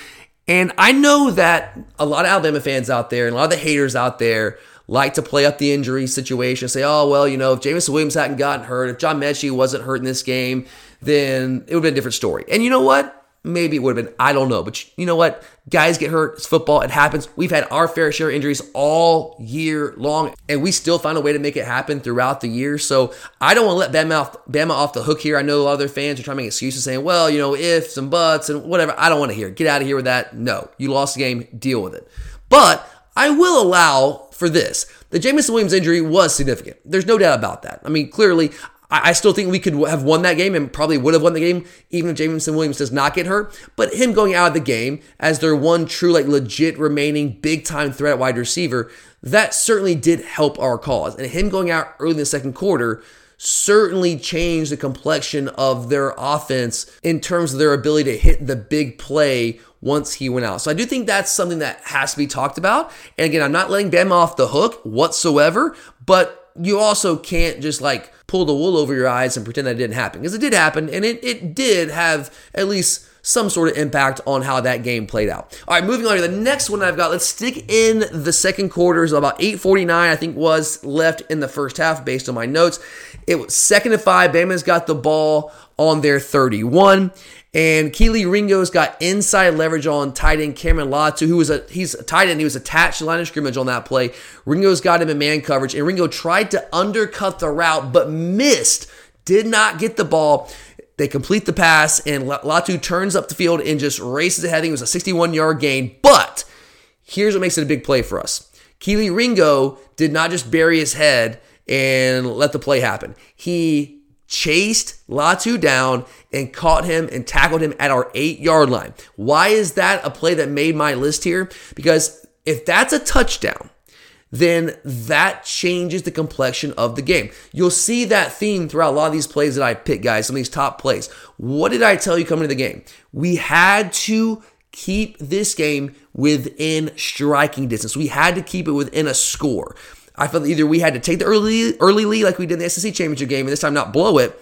And I know that a lot of Alabama fans out there and a lot of the haters out there like to play up the injury situation, say, oh, well, you know, if Jameson Williams hadn't gotten hurt, if John Mechie wasn't hurt in this game, then it would have been a different story. And you know what? Maybe it would have been. I don't know. But you know what? Guys get hurt. It's football. It happens. We've had our fair share of injuries all year long, and we still find a way to make it happen throughout the year. So I don't want to let Bama off, Bama off the hook here. I know a lot of their fans are trying to make excuses saying, well, you know, ifs and buts and whatever. I don't want to hear it. Get out of here with that. No. You lost the game. Deal with it. But I will allow for this. The Jameson Williams injury was significant. There's no doubt about that. I mean, clearly, I still think we could have won that game and probably would have won the game even if Jameson Williams does not get hurt. But him going out of the game as their one true, like legit remaining big-time threat at wide receiver, that certainly did help our cause. And him going out early in the second quarter certainly changed the complexion of their offense in terms of their ability to hit the big play once he went out. So I do think that's something that has to be talked about. And again, I'm not letting Bama off the hook whatsoever, but you also can't just like pull the wool over your eyes and pretend that it didn't happen, because it did happen, and it, it did have at least some sort of impact on how that game played out. All right, moving on to the next one I've got. Let's stick in the second quarter. It's about eight forty-nine, I think, was left in the first half based on my notes. It was second and five. Bama's got the ball on their thirty-one. And Kelee Ringo's got inside leverage on tight end Cameron Latu, who was a he's a tight end. He was attached to the line of scrimmage on that play. Ringo's got him in man coverage, and Ringo tried to undercut the route, but missed. Did not get the ball. They complete the pass, and Latu turns up the field and just races ahead. I think it was a sixty-one-yard gain. But here's what makes it a big play for us. Kelee Ringo did not just bury his head and let the play happen. He chased Latu down and caught him and tackled him at our eight-yard line. Why is that a play that made my list here? Because if that's a touchdown, then that changes the complexion of the game. You'll see that theme throughout a lot of these plays that I picked, guys, some of these top plays. What did I tell you coming into the game? We had to keep this game within striking distance. We had to keep it within a score. I felt either we had to take the early early lead like we did in the S E C championship game and this time not blow it,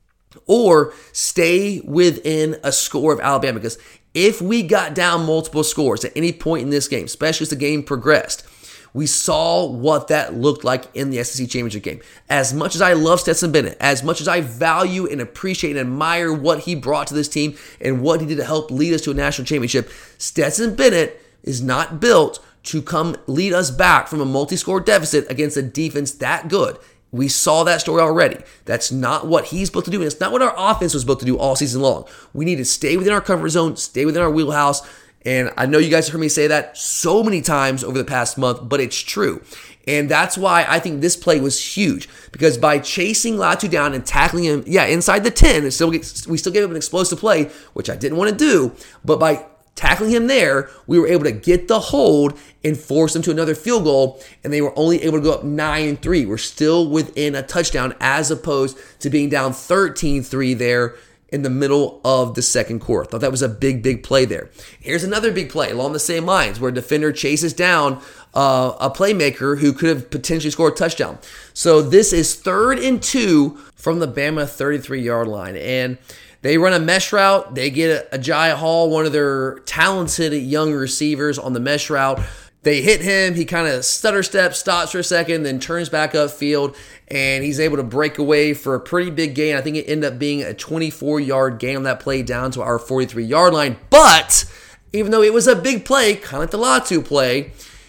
or stay within a score of Alabama. Because if we got down multiple scores at any point in this game, especially as the game progressed, we saw what that looked like in the S E C championship game. As much as I love Stetson Bennett, as much as I value and appreciate and admire what he brought to this team and what he did to help lead us to a national championship, Stetson Bennett is not built to come lead us back from a multi-score deficit against a defense that good. We saw that story already. That's not what he's built to do, and it's not what our offense was built to do all season long. We need to stay within our comfort zone, stay within our wheelhouse, and I know you guys have heard me say that so many times over the past month, but it's true. And that's why I think this play was huge, because by chasing Latu down and tackling him, yeah, inside the ten, and still get, we still gave him an explosive play, which I didn't want to do, but by tackling him there, we were able to get the hold and force him to another field goal, and they were only able to go up nine three. We're still within a touchdown as opposed to being down thirteen three there in the middle of the second quarter. Thought that was a big, big play there. Here's another big play along the same lines where a defender chases down uh, a playmaker who could have potentially scored a touchdown. So this is third and two from the Bama thirty-three-yard line, and they run a mesh route. They get a Jai Hall, one of their talented young receivers, on the mesh route. They hit him. He kind of stutter steps, stops for a second, then turns back upfield, and he's able to break away for a pretty big gain. I think it ended up being a twenty-four-yard gain on that play down to our forty-three-yard line. But even though it was a big play, kind of like the Latu play,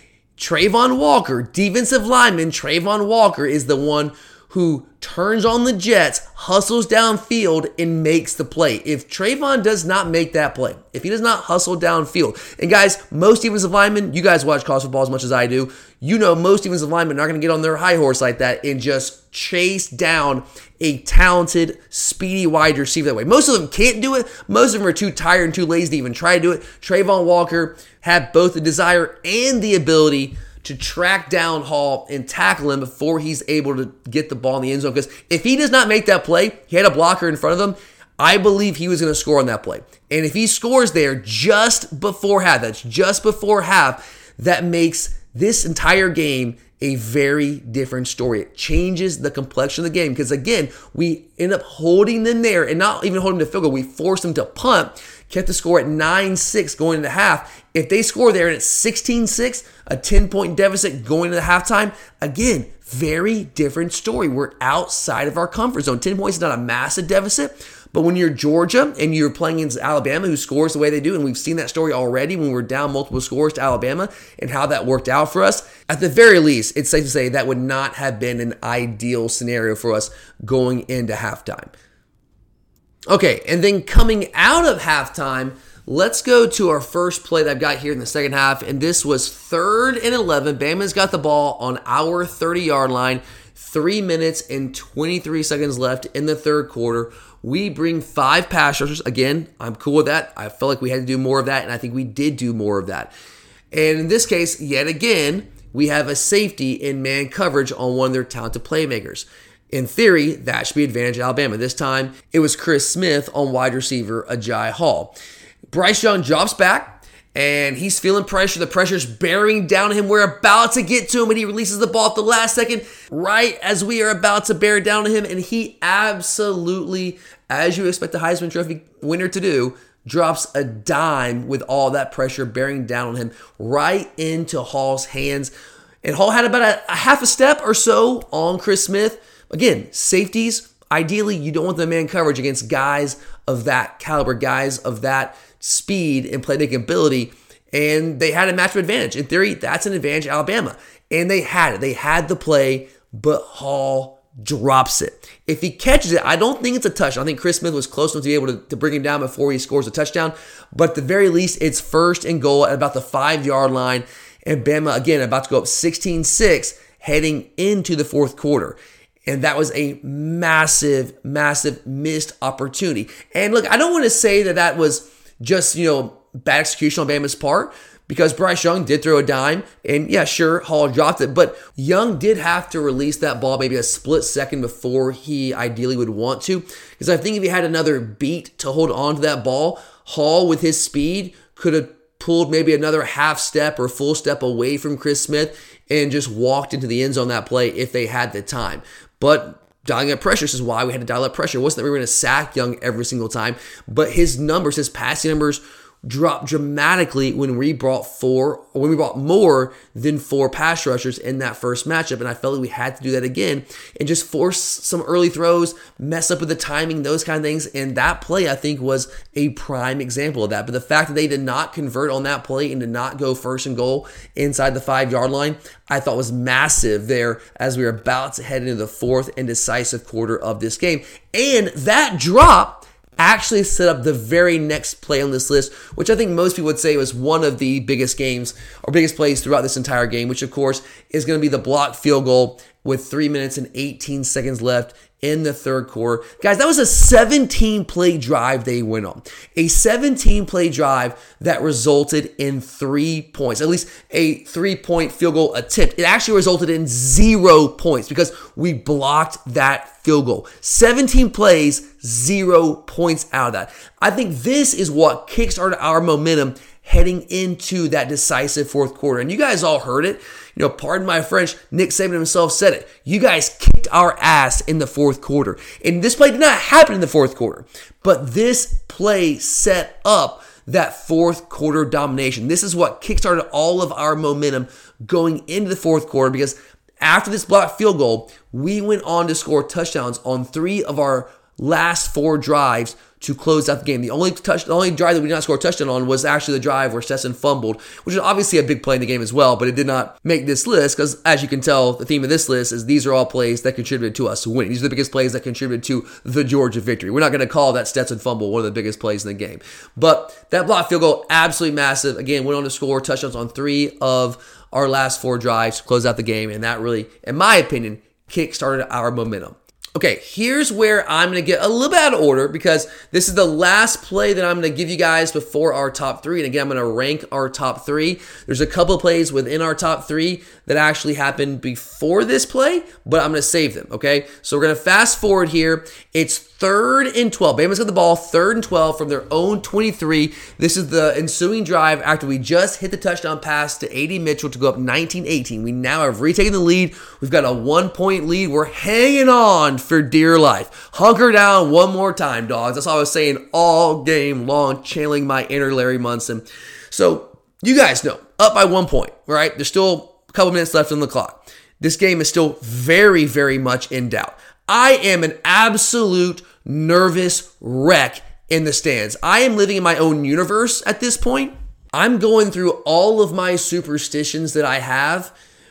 Travon Walker, defensive lineman Travon Walker, is the one who turns on the jets, hustles downfield, and makes the play. If Travon does not make that play, if he does not hustle downfield, and guys, most defensive linemen, you guys watch college football as much as I do, you know most defensive linemen are not going to get on their high horse like that and just chase down a talented, speedy wide receiver that way. Most of them can't do it. Most of them are too tired and too lazy to even try to do it. Travon Walker had both the desire and the ability to track down Hall and tackle him before he's able to get the ball in the end zone. Because if he does not make that play, he had a blocker in front of him, I believe he was going to score on that play. And if he scores there just before half, that's just before half, that makes this entire game a very different story. It changes the complexion of the game because, again, we end up holding them there and not even holding the field goal. We forced them to punt, kept the score at nine six going into half. If they score there and it's sixteen six, a ten-point deficit going into halftime, again, very different story. We're outside of our comfort zone. ten points is not a massive deficit, but when you're Georgia and you're playing against Alabama, who scores the way they do, and we've seen that story already when we were down multiple scores to Alabama and how that worked out for us, at the very least, it's safe to say that would not have been an ideal scenario for us going into halftime. Okay, and then coming out of halftime, let's go to our first play that I've got here in the second half, and this was third and eleven. Bama's got the ball on our thirty-yard line, three minutes and twenty-three seconds left in the third quarter. We bring five pass rushers. Again, I'm cool with that. I felt like we had to do more of that, and I think we did do more of that. And in this case, yet again, we have a safety in man coverage on one of their talented playmakers. In theory, that should be advantage Alabama. This time, it was Chris Smith on wide receiver Agiye Hall. Bryce Young drops back, and he's feeling pressure. The pressure's bearing down on him. We're about to get to him, and he releases the ball at the last second, right as we are about to bear down on him, and he absolutely, as you expect a Heisman Trophy winner to do, drops a dime with all that pressure bearing down on him right into Hall's hands. And Hall had about a, a half a step or so on Chris Smith. Again, safeties, ideally, you don't want the man coverage against guys of that caliber, guys of that speed and playmaking ability, and they had a matchup advantage. In theory, that's an advantage Alabama, and they had it. They had the play, but Hall drops it. If he catches it, I don't think it's a touchdown. I think Chris Smith was close enough to be able to, to bring him down before he scores a touchdown, but at the very least, it's first and goal at about the five-yard line, and Bama, again, about to go up sixteen six heading into the fourth quarter. And that was a massive, massive missed opportunity. And look, I don't want to say that that was just, you know, bad execution on Bama's part, because Bryce Young did throw a dime, and yeah, sure, Hall dropped it, but Young did have to release that ball maybe a split second before he ideally would want to, because I think if he had another beat to hold on to that ball, Hall with his speed could have pulled maybe another half step or full step away from Chris Smith and just walked into the end zone that play if they had the time. But dialing up pressure, this is why we had to dial up pressure. It wasn't that we were going to sack Young every single time, but his numbers, his passing numbers dropped dramatically when we brought four, or when we brought more than four pass rushers in that first matchup. And I felt like we had to do that again and just force some early throws, mess up with the timing, those kind of things. And that play, I think, was a prime example of that. But the fact that they did not convert on that play and did not go first and goal inside the five-yard line, I thought was massive there as we were about to head into the fourth and decisive quarter of this game. And that drop actually set up the very next play on this list, which I think most people would say was one of the biggest games or biggest plays throughout this entire game, which of course is going to be the blocked field goal with three minutes and eighteen seconds left in the third quarter. Guys, that was a seventeen-play drive they went on. A seventeen-play drive that resulted in three points, at least a three-point field goal attempt. It actually resulted in zero points because we blocked that field goal. seventeen plays, zero points out of that. I think this is what kickstarted our momentum heading into that decisive fourth quarter. And you guys all heard it. You know, pardon my French, Nick Saban himself said it. You guys kicked our ass in the fourth quarter. And this play did not happen in the fourth quarter. But this play set up that fourth quarter domination. This is what kickstarted all of our momentum going into the fourth quarter, because after this blocked field goal, we went on to score touchdowns on three of our last four drives to close out the game. The only touch, the only drive that we did not score a touchdown on was actually the drive where Stetson fumbled, which is obviously a big play in the game as well, but it did not make this list because, as you can tell, the theme of this list is these are all plays that contributed to us winning. These are the biggest plays that contributed to the Georgia victory. We're not going to call that Stetson fumble one of the biggest plays in the game. But that blocked field goal, absolutely massive. Again, went on to score touchdowns on three of our last four drives to close out the game, and that really, in my opinion, kick-started our momentum. Okay, here's where I'm going to get a little bit out of order because this is the last play that I'm going to give you guys before our top three. And again, I'm going to rank our top three. There's a couple of plays within our top three that actually happened before this play, but I'm going to save them, okay? So we're going to fast forward here. It's third and twelve. Bama's got the ball, third and twelve from their own twenty-three. This is the ensuing drive after we just hit the touchdown pass to A D Mitchell to go up nineteen eighteen. We now have retaken the lead. We've got a one-point lead. We're hanging on for dear life. Hunker down one more time, dogs. That's all I was saying all game long, channeling my inner Larry Munson. So you guys know, up by one point, right? There's still a couple minutes left on the clock. This game is still very, very much in doubt. I am an absolute nervous wreck in the stands. I am living in my own universe at this point. I'm going through all of my superstitions that I have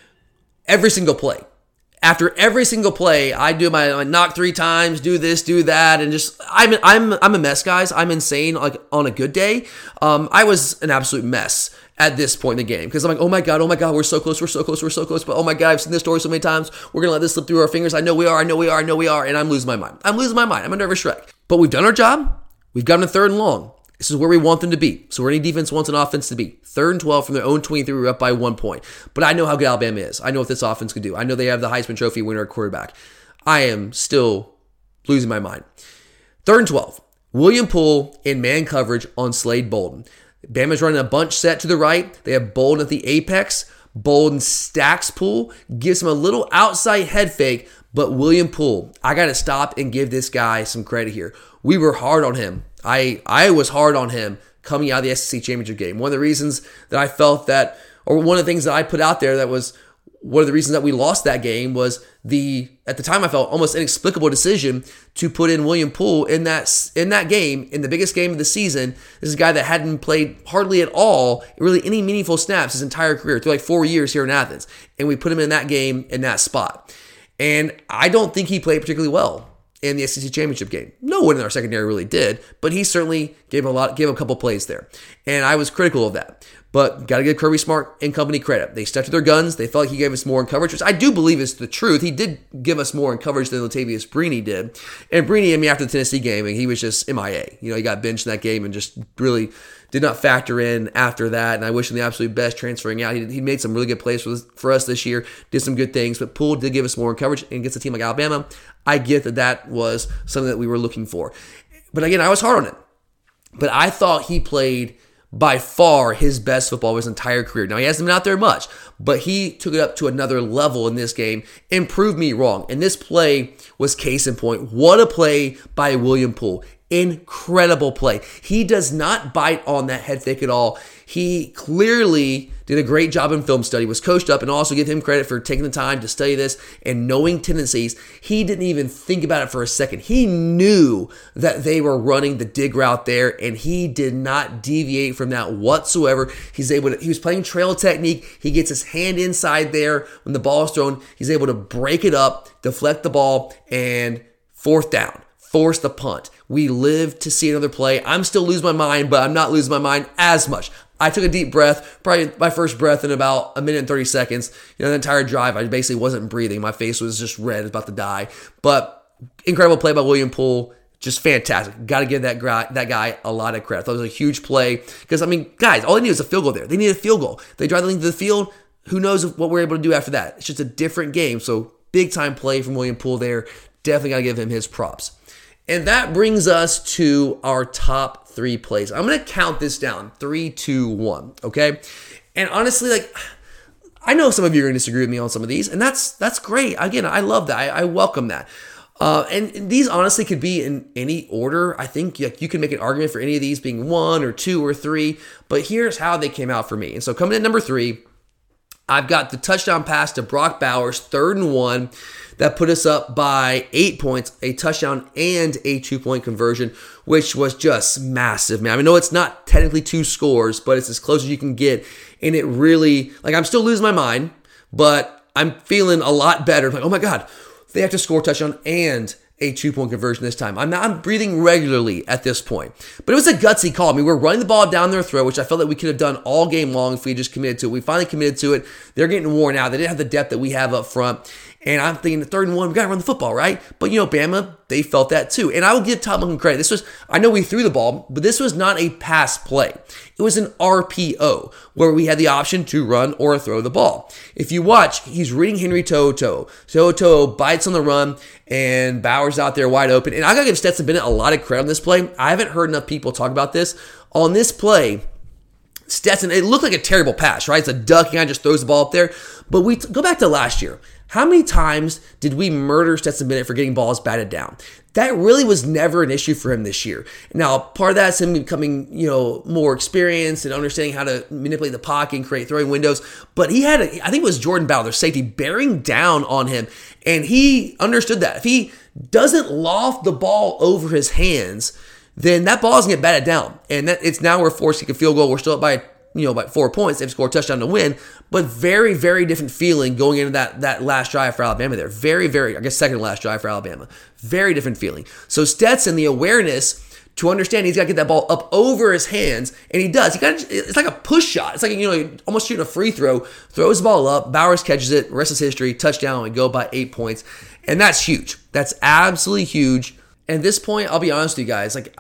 every single play. After every single play, I do my, my knock three times, do this, do that, and just I'm I'm I'm a mess, guys. I'm insane. Like on a good day, um, I was an absolute mess at this point in the game because I'm like, oh my god, oh my god, we're so close, we're so close, we're so close. But oh my god, I've seen this story so many times. We're gonna let this slip through our fingers. I know we are. I know we are. I know we are. And I'm losing my mind. I'm losing my mind. I'm a nervous wreck. But we've done our job. We've got them to third and long. This is where we want them to be. So where any defense wants an offense to be. Third and twelve from their own twenty-three, we're up by one point. But I know how good Alabama is. I know what this offense can do. I know they have the Heisman Trophy winner at quarterback. I am still losing my mind. Third and twelve. William Poole in man coverage on Slade Bolden. Bama's running a bunch set to the right. They have Bolden at the apex. Bolden stacks Poole, gives him a little outside head fake, but William Poole, I got to stop and give this guy some credit here. We were hard on him. I, I was hard on him coming out of the S E C championship game. One of the reasons that I felt that, or one of the things that I put out there that was one of the reasons that we lost that game was the, at the time I felt almost inexplicable decision to put in William Poole in that in that game, in the biggest game of the season. This is a guy that hadn't played hardly at all, really any meaningful snaps his entire career, through like four years here in Athens. And we put him in that game in that spot. And I don't think he played particularly well in the S E C championship game. No one in our secondary really did, but he certainly gave a lot, gave a couple plays there. And I was critical of that. But got to give Kirby Smart and company credit. They stuck to their guns. They felt like he gave us more in coverage, which I do believe is the truth. He did give us more in coverage than Latavius Brini did. And Brini, I mean, after the Tennessee game, he was just M I A. You know, he got benched in that game and just really did not factor in after that. And I wish him the absolute best transferring out. He, he made some really good plays for, for us this year, did some good things. But Poole did give us more in coverage and against a team like Alabama. I get that that was something that we were looking for. But again, I was hard on him. But I thought he played by far his best football of his entire career. Now, he hasn't been out there much, but he took it up to another level in this game and proved me wrong. And this play was case in point. What a play by William Poole. Incredible play. He does not bite on that head fake at all. He clearly did a great job in film study, was coached up, and also give him credit for taking the time to study this and knowing tendencies. He didn't even think about it for a second. He knew that they were running the dig route there, and he did not deviate from that whatsoever. He's able to, he was playing trail technique. He gets his hand inside there when the ball is thrown. He's able to break it up, deflect the ball, and fourth down. Force the punt. We live to see another play. I'm still losing my mind, but I'm not losing my mind as much. I took a deep breath, probably my first breath in about a minute and thirty seconds. You know, the entire drive, I basically wasn't breathing. My face was just red, about to die. But incredible play by William Poole. Just fantastic. Got to give that guy, that guy a lot of credit. I thought it was a huge play. Because, I mean, guys, all they need is a field goal there. They need a field goal. They drive the length of the field. Who knows what we're able to do after that? It's just a different game. So, big time play from William Poole there. Definitely got to give him his props. And that brings us to our top three plays. I'm going to count this down. Three, two, one. Okay? And honestly, like, I know some of you are going to disagree with me on some of these, and that's that's great. Again, I love that. I, I welcome that. Uh, and these honestly could be in any order. I think like, you can make an argument for any of these being one or two or three, but here's how they came out for me. And so coming in at number three, I've got the touchdown pass to Brock Bowers, third and one. That put us up by eight points, a touchdown and a two-point conversion, which was just massive, man. I mean, no, it's not technically two scores, but it's as close as you can get. And it really, like, I'm still losing my mind, but I'm feeling a lot better. Like, oh my God, they have to score a touchdown and a two-point conversion this time. I'm not I'm breathing regularly at this point. But it was a gutsy call. I mean, we're running the ball down their throat, which I felt that we could have done all game long if we just committed to it. We finally committed to it. They're getting worn out. They didn't have the depth that we have up front. And I'm thinking the third and one, we got to run the football, right? But, you know, Bama, they felt that too. And I will give Todd Monken credit. This was, I know we threw the ball, but this was not a pass play. It was an R P O where we had the option to run or throw the ball. If you watch, he's reading Henry To'oTo'o. To'oTo'o bites on the run and Bowers out there wide open. And I got to give Stetson Bennett a lot of credit on this play. I haven't heard enough people talk about this. On this play, Stetson, it looked like a terrible pass, right? It's a duck, he kind of just throws the ball up there. But we t- go back to last year. How many times did we murder Stetson Bennett for getting balls batted down? That really was never an issue for him this year. Now, part of that's him becoming, you know, more experienced and understanding how to manipulate the pocket and create throwing windows. But he had, a, I think it was Jordan Bowler, safety, bearing down on him, and he understood that. If he doesn't loft the ball over his hands, then that ball is going to get batted down. And that it's now we're forced to kick a field goal. We're still up by, you know, by four points. They've scored a touchdown to win. But very, very different feeling going into that, that last drive for Alabama there. Very, very, I guess second last drive for Alabama. Very different feeling. So Stetson, the awareness to understand he's got to get that ball up over his hands, and he does. He got it's like a push shot. It's like, you know, almost shooting a free throw, throws the ball up, Bowers catches it, rest is history, touchdown, we go by eight points. And that's huge. That's absolutely huge. And at this point, I'll be honest with you guys, like,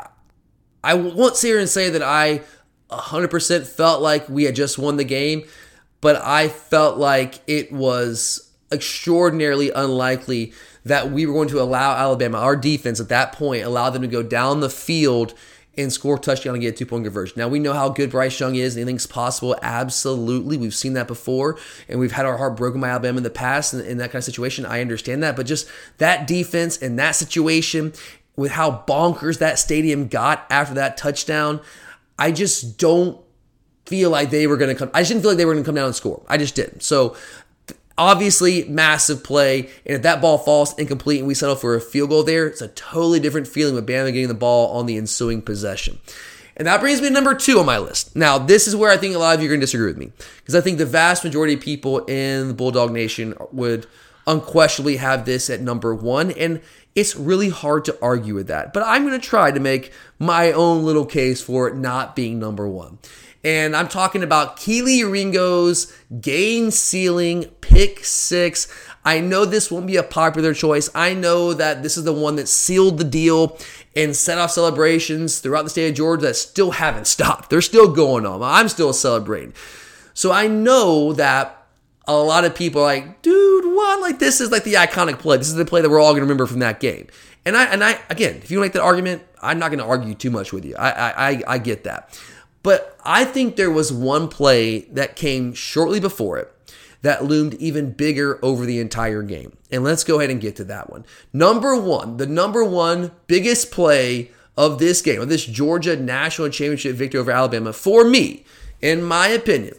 I won't sit here and say that I one hundred percent felt like we had just won the game, but I felt like it was extraordinarily unlikely that we were going to allow Alabama, our defense at that point, allow them to go down the field and score a touchdown and get a two-point conversion. Now, we know how good Bryce Young is. Anything's possible. Absolutely. We've seen that before, and we've had our heart broken by Alabama in the past in, in that kind of situation. I understand that, but just that defense and that situation with how bonkers that stadium got after that touchdown, I just don't feel like they were going to come. I just didn't feel like they were going to come down and score. I just didn't. So obviously, massive play. And if that ball falls incomplete and we settle for a field goal there, it's a totally different feeling with Bama getting the ball on the ensuing possession. And that brings me to number two on my list. Now, this is where I think a lot of you are going to disagree with me, because I think the vast majority of people in the Bulldog Nation would unquestionably have this at number one. And it's really hard to argue with that. But I'm going to try to make my own little case for it not being number one. And I'm talking about Kelee Ringo's game-sealing pick six. I know this won't be a popular choice. I know that this is the one that sealed the deal and set off celebrations throughout the state of Georgia that still haven't stopped. They're still going on. I'm still celebrating. So I know that a lot of people are like, dude, what? Like, this is like the iconic play. This is the play that we're all going to remember from that game. And I, and I, again, if you make that argument, I'm not going to argue too much with you. I, I, I get that. But I think there was one play that came shortly before it that loomed even bigger over the entire game. And let's go ahead and get to that one. Number one, the number one biggest play of this game, of this Georgia National Championship victory over Alabama, for me, in my opinion,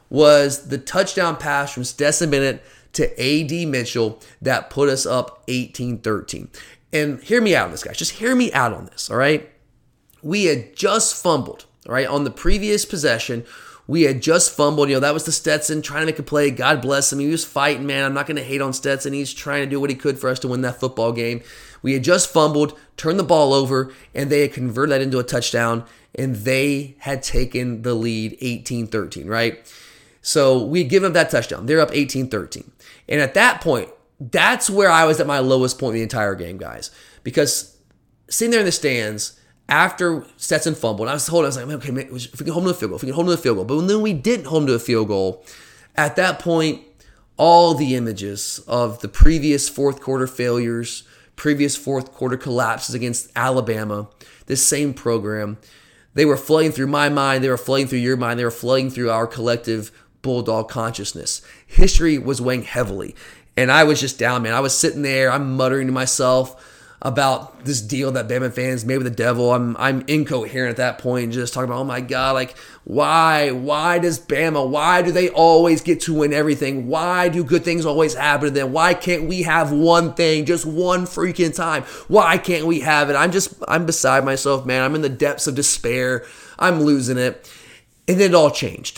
was the touchdown pass from Stetson Bennett to A D Mitchell that put us up eighteen thirteen. And hear me out on this, guys. Just hear me out on this, all right? We had just fumbled. All right, on the previous possession, we had just fumbled. You know, that was the Stetson trying to make a play. God bless him. He was fighting, man. I'm not going to hate on Stetson. He's trying to do what he could for us to win that football game. We had just fumbled, turned the ball over, and they had converted that into a touchdown, and they had taken the lead eighteen thirteen, right? So we had given up that touchdown. They're up eighteen thirteen. And at that point, that's where I was at my lowest point in the entire game, guys. Because sitting there in the stands, after Stetson fumbled, I was holding, I was like, okay, man, if we can hold him to a field goal, if we can hold him to a field goal. But then we didn't hold him to a field goal. At that point, all the images of the previous fourth quarter failures, previous fourth quarter collapses against Alabama, this same program, they were flooding through my mind. They were flooding through your mind. They were flooding through our collective Bulldog consciousness. History was weighing heavily. And I was just down, man. I was sitting there. I'm muttering to myself about this deal that Bama fans made with the devil. I'm I'm incoherent at that point, just talking about, oh my God, like, why? Why does Bama, why do they always get to win everything? Why do good things always happen to them? Why can't we have one thing, just one freaking time? Why can't we have it? I'm just, I'm beside myself, man. I'm in the depths of despair. I'm losing it. And then it all changed.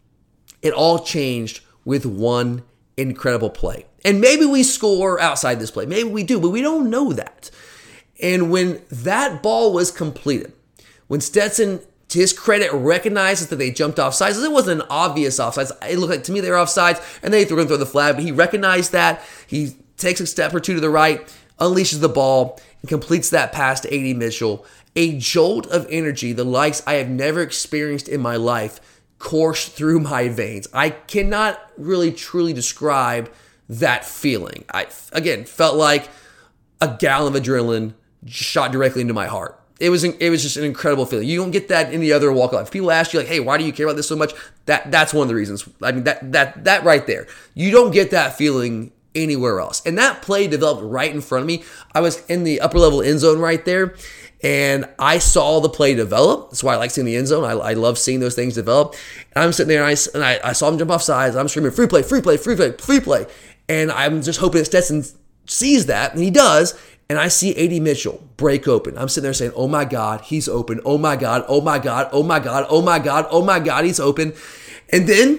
It all changed with one incredible play. And maybe we score outside this play. Maybe we do, but we don't know that. And when that ball was completed, when Stetson, to his credit, recognizes that they jumped offsides, it wasn't an obvious offsides. It looked like, to me, they were offsides, and they were going to throw the flag, but he recognized that. He takes a step or two to the right, unleashes the ball, and completes that pass to A D Mitchell. A jolt of energy, the likes I have never experienced in my life, coursed through my veins. I cannot really truly describe that feeling. I, again, felt like a gallon of adrenaline shot directly into my heart. It was it was just an incredible feeling. You don't get that in any other walk of life. If people ask you like, "Hey, why do you care about this so much?" That that's one of the reasons. I mean, that that that right there. You don't get that feeling anywhere else. And that play developed right in front of me. I was in the upper level end zone right there, and I saw the play develop. That's why I like seeing the end zone. I, I love seeing those things develop. And I'm sitting there, and I and I, I saw him jump off sides. I'm screaming, "Free play, free play, free play, free play!" And I'm just hoping that Stetson sees that, and he does. And I see A D Mitchell break open. I'm sitting there saying, "Oh my God, he's open. Oh my God, oh my God, oh my God, oh my God, oh my God, he's open." And then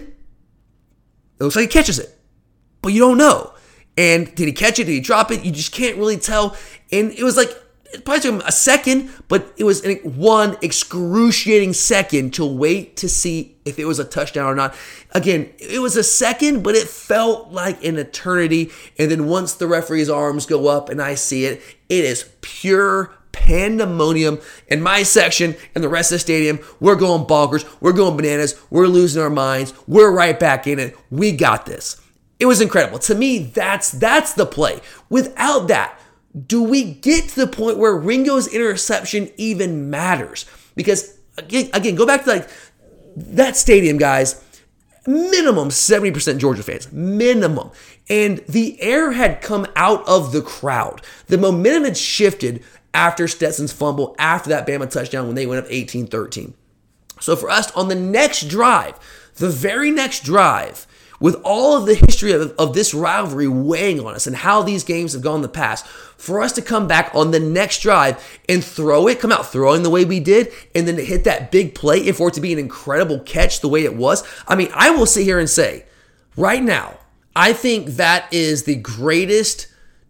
it looks like he catches it, but you don't know. And did he catch it? Did he drop it? You just can't really tell. And it was like, it probably took him a second, but it was one excruciating second to wait to see if it was a touchdown or not. Again, it was a second, but it felt like an eternity. And then once the referee's arms go up and I see it, it is pure pandemonium in my section and the rest of the stadium. We're going bonkers. We're going bananas. We're losing our minds. We're right back in it. We got this. It was incredible. To me, that's that's the play. Without that, do we get to the point where Ringo's interception even matters? Because, again, again go back to like that stadium, guys. Minimum seventy percent Georgia fans. Minimum. And the air had come out of the crowd. The momentum had shifted after Stetson's fumble, after that Bama touchdown when they went up eighteen thirteen. So for us, on the next drive, the very next drive, with all of the history of, of this rivalry weighing on us and how these games have gone in the past, for us to come back on the next drive and throw it, come out throwing the way we did, and then to hit that big play and for it to be an incredible catch the way it was. I mean, I will sit here and say, right now, I think that is the greatest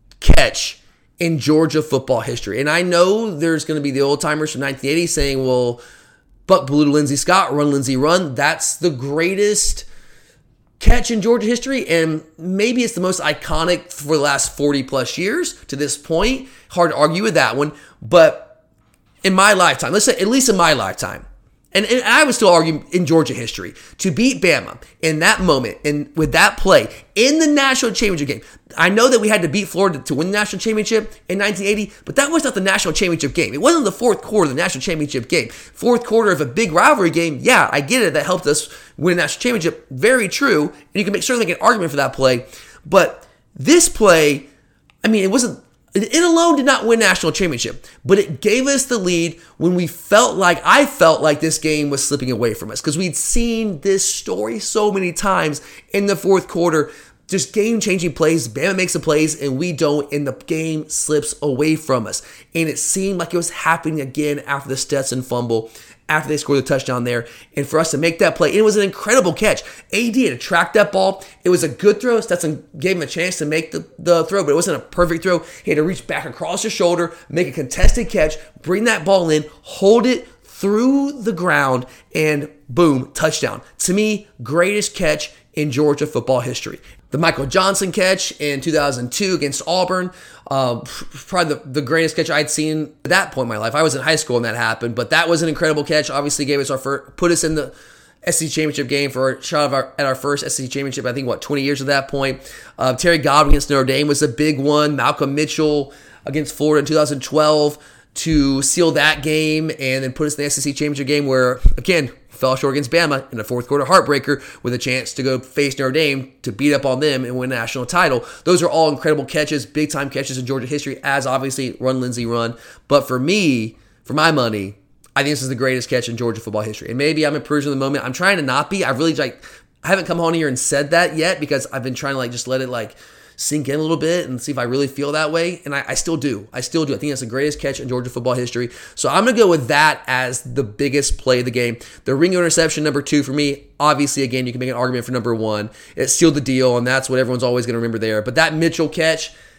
catch in Georgia football history. And I know there's going to be the old timers from nineteen eighty saying, well, Buck Belue to Lindsey Scott, run Lindsey run. That's the greatest catch in Georgia history, and maybe it's the most iconic for the last forty plus years to this point. Hard to argue with that one, but in my lifetime, let's say at least in my lifetime, and, and I would still argue in Georgia history, to beat Bama in that moment and with that play in the national championship game. I know that we had to beat Florida to win the national championship in nineteen eighty, but that was not the national championship game. It wasn't the fourth quarter of the national championship game. Fourth quarter of a big rivalry game, yeah, I get it. That helped us win a national championship. Very true. And you can make certainly make an argument for that play. But this play, I mean, it wasn't, it alone did not win national championship, but it gave us the lead when we felt like, I felt like this game was slipping away from us because we'd seen this story so many times in the fourth quarter. Just game-changing plays. Bama makes the plays, and we don't, and the game slips away from us. And it seemed like it was happening again after the Stetson fumble, after they scored the touchdown there. And for us to make that play, and it was an incredible catch. A D had to track that ball. It was a good throw. Stetson gave him a chance to make the, the throw, but it wasn't a perfect throw. He had to reach back across his shoulder, make a contested catch, bring that ball in, hold it through the ground, and boom, touchdown. To me, greatest catch in Georgia football history. The Michael Johnson catch in two thousand two against Auburn, uh, probably the, the greatest catch I'd seen at that point in my life. I was in high school when that happened, but that was an incredible catch. Obviously gave us our first, put us in the S E C championship game for a shot of our, at our first S E C championship. I think, what, twenty years at that point. Uh, Terry Godwin against Notre Dame was a big one. Malcolm Mitchell against Florida in two thousand twelve to seal that game and then put us in the S E C championship game where, again, fell short against Bama in a fourth quarter heartbreaker with a chance to go face Notre Dame to beat up on them and win a national title. Those are all incredible catches, big time catches in Georgia history, as obviously run Lindsey run. But for me, for my money, I think this is the greatest catch in Georgia football history. And maybe I'm improving the moment. I'm trying to not be. I really like. I haven't come on here and said that yet because I've been trying to like just let it like sink in a little bit and see if I really feel that way. And I, I still do. I still do. I think that's the greatest catch in Georgia football history. So I'm going to go with that as the biggest play of the game. The Ringo interception, number two for me. Obviously, again, you can make an argument for number one. It sealed the deal, and that's what everyone's always going to remember there. But that Mitchell catch,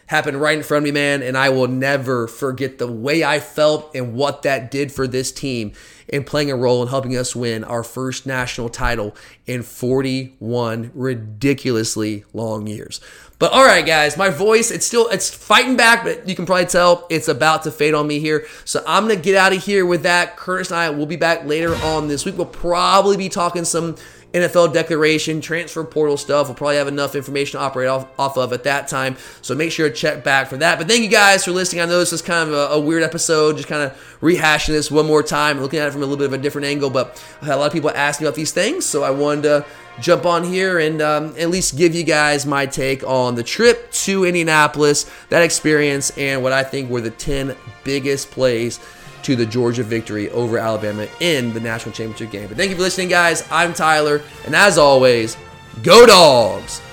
happened right in front of me, man, and I will never forget the way I felt and what that did for this team in playing a role in helping us win our first national title in forty-one ridiculously long years. But all right, guys, my voice, it's still, it's fighting back, but you can probably tell it's about to fade on me here. So I'm going to get out of here with that. Curtis and I will be back later on this week. We'll probably be talking some N F L declaration, transfer portal stuff. We'll probably have enough information to operate off, off of at that time. So make sure to check back for that. But thank you guys for listening. I know this is kind of a, a weird episode, just kind of rehashing this one more time, looking at it from a little bit of a different angle. But I had a lot of people asking about these things, so I wanted to jump on here and um, at least give you guys my take on the trip to Indianapolis, that experience, and what I think were the ten biggest plays to the Georgia victory over Alabama in the national championship game. But thank you for listening, guys. I'm Tyler, and as always, go Dogs!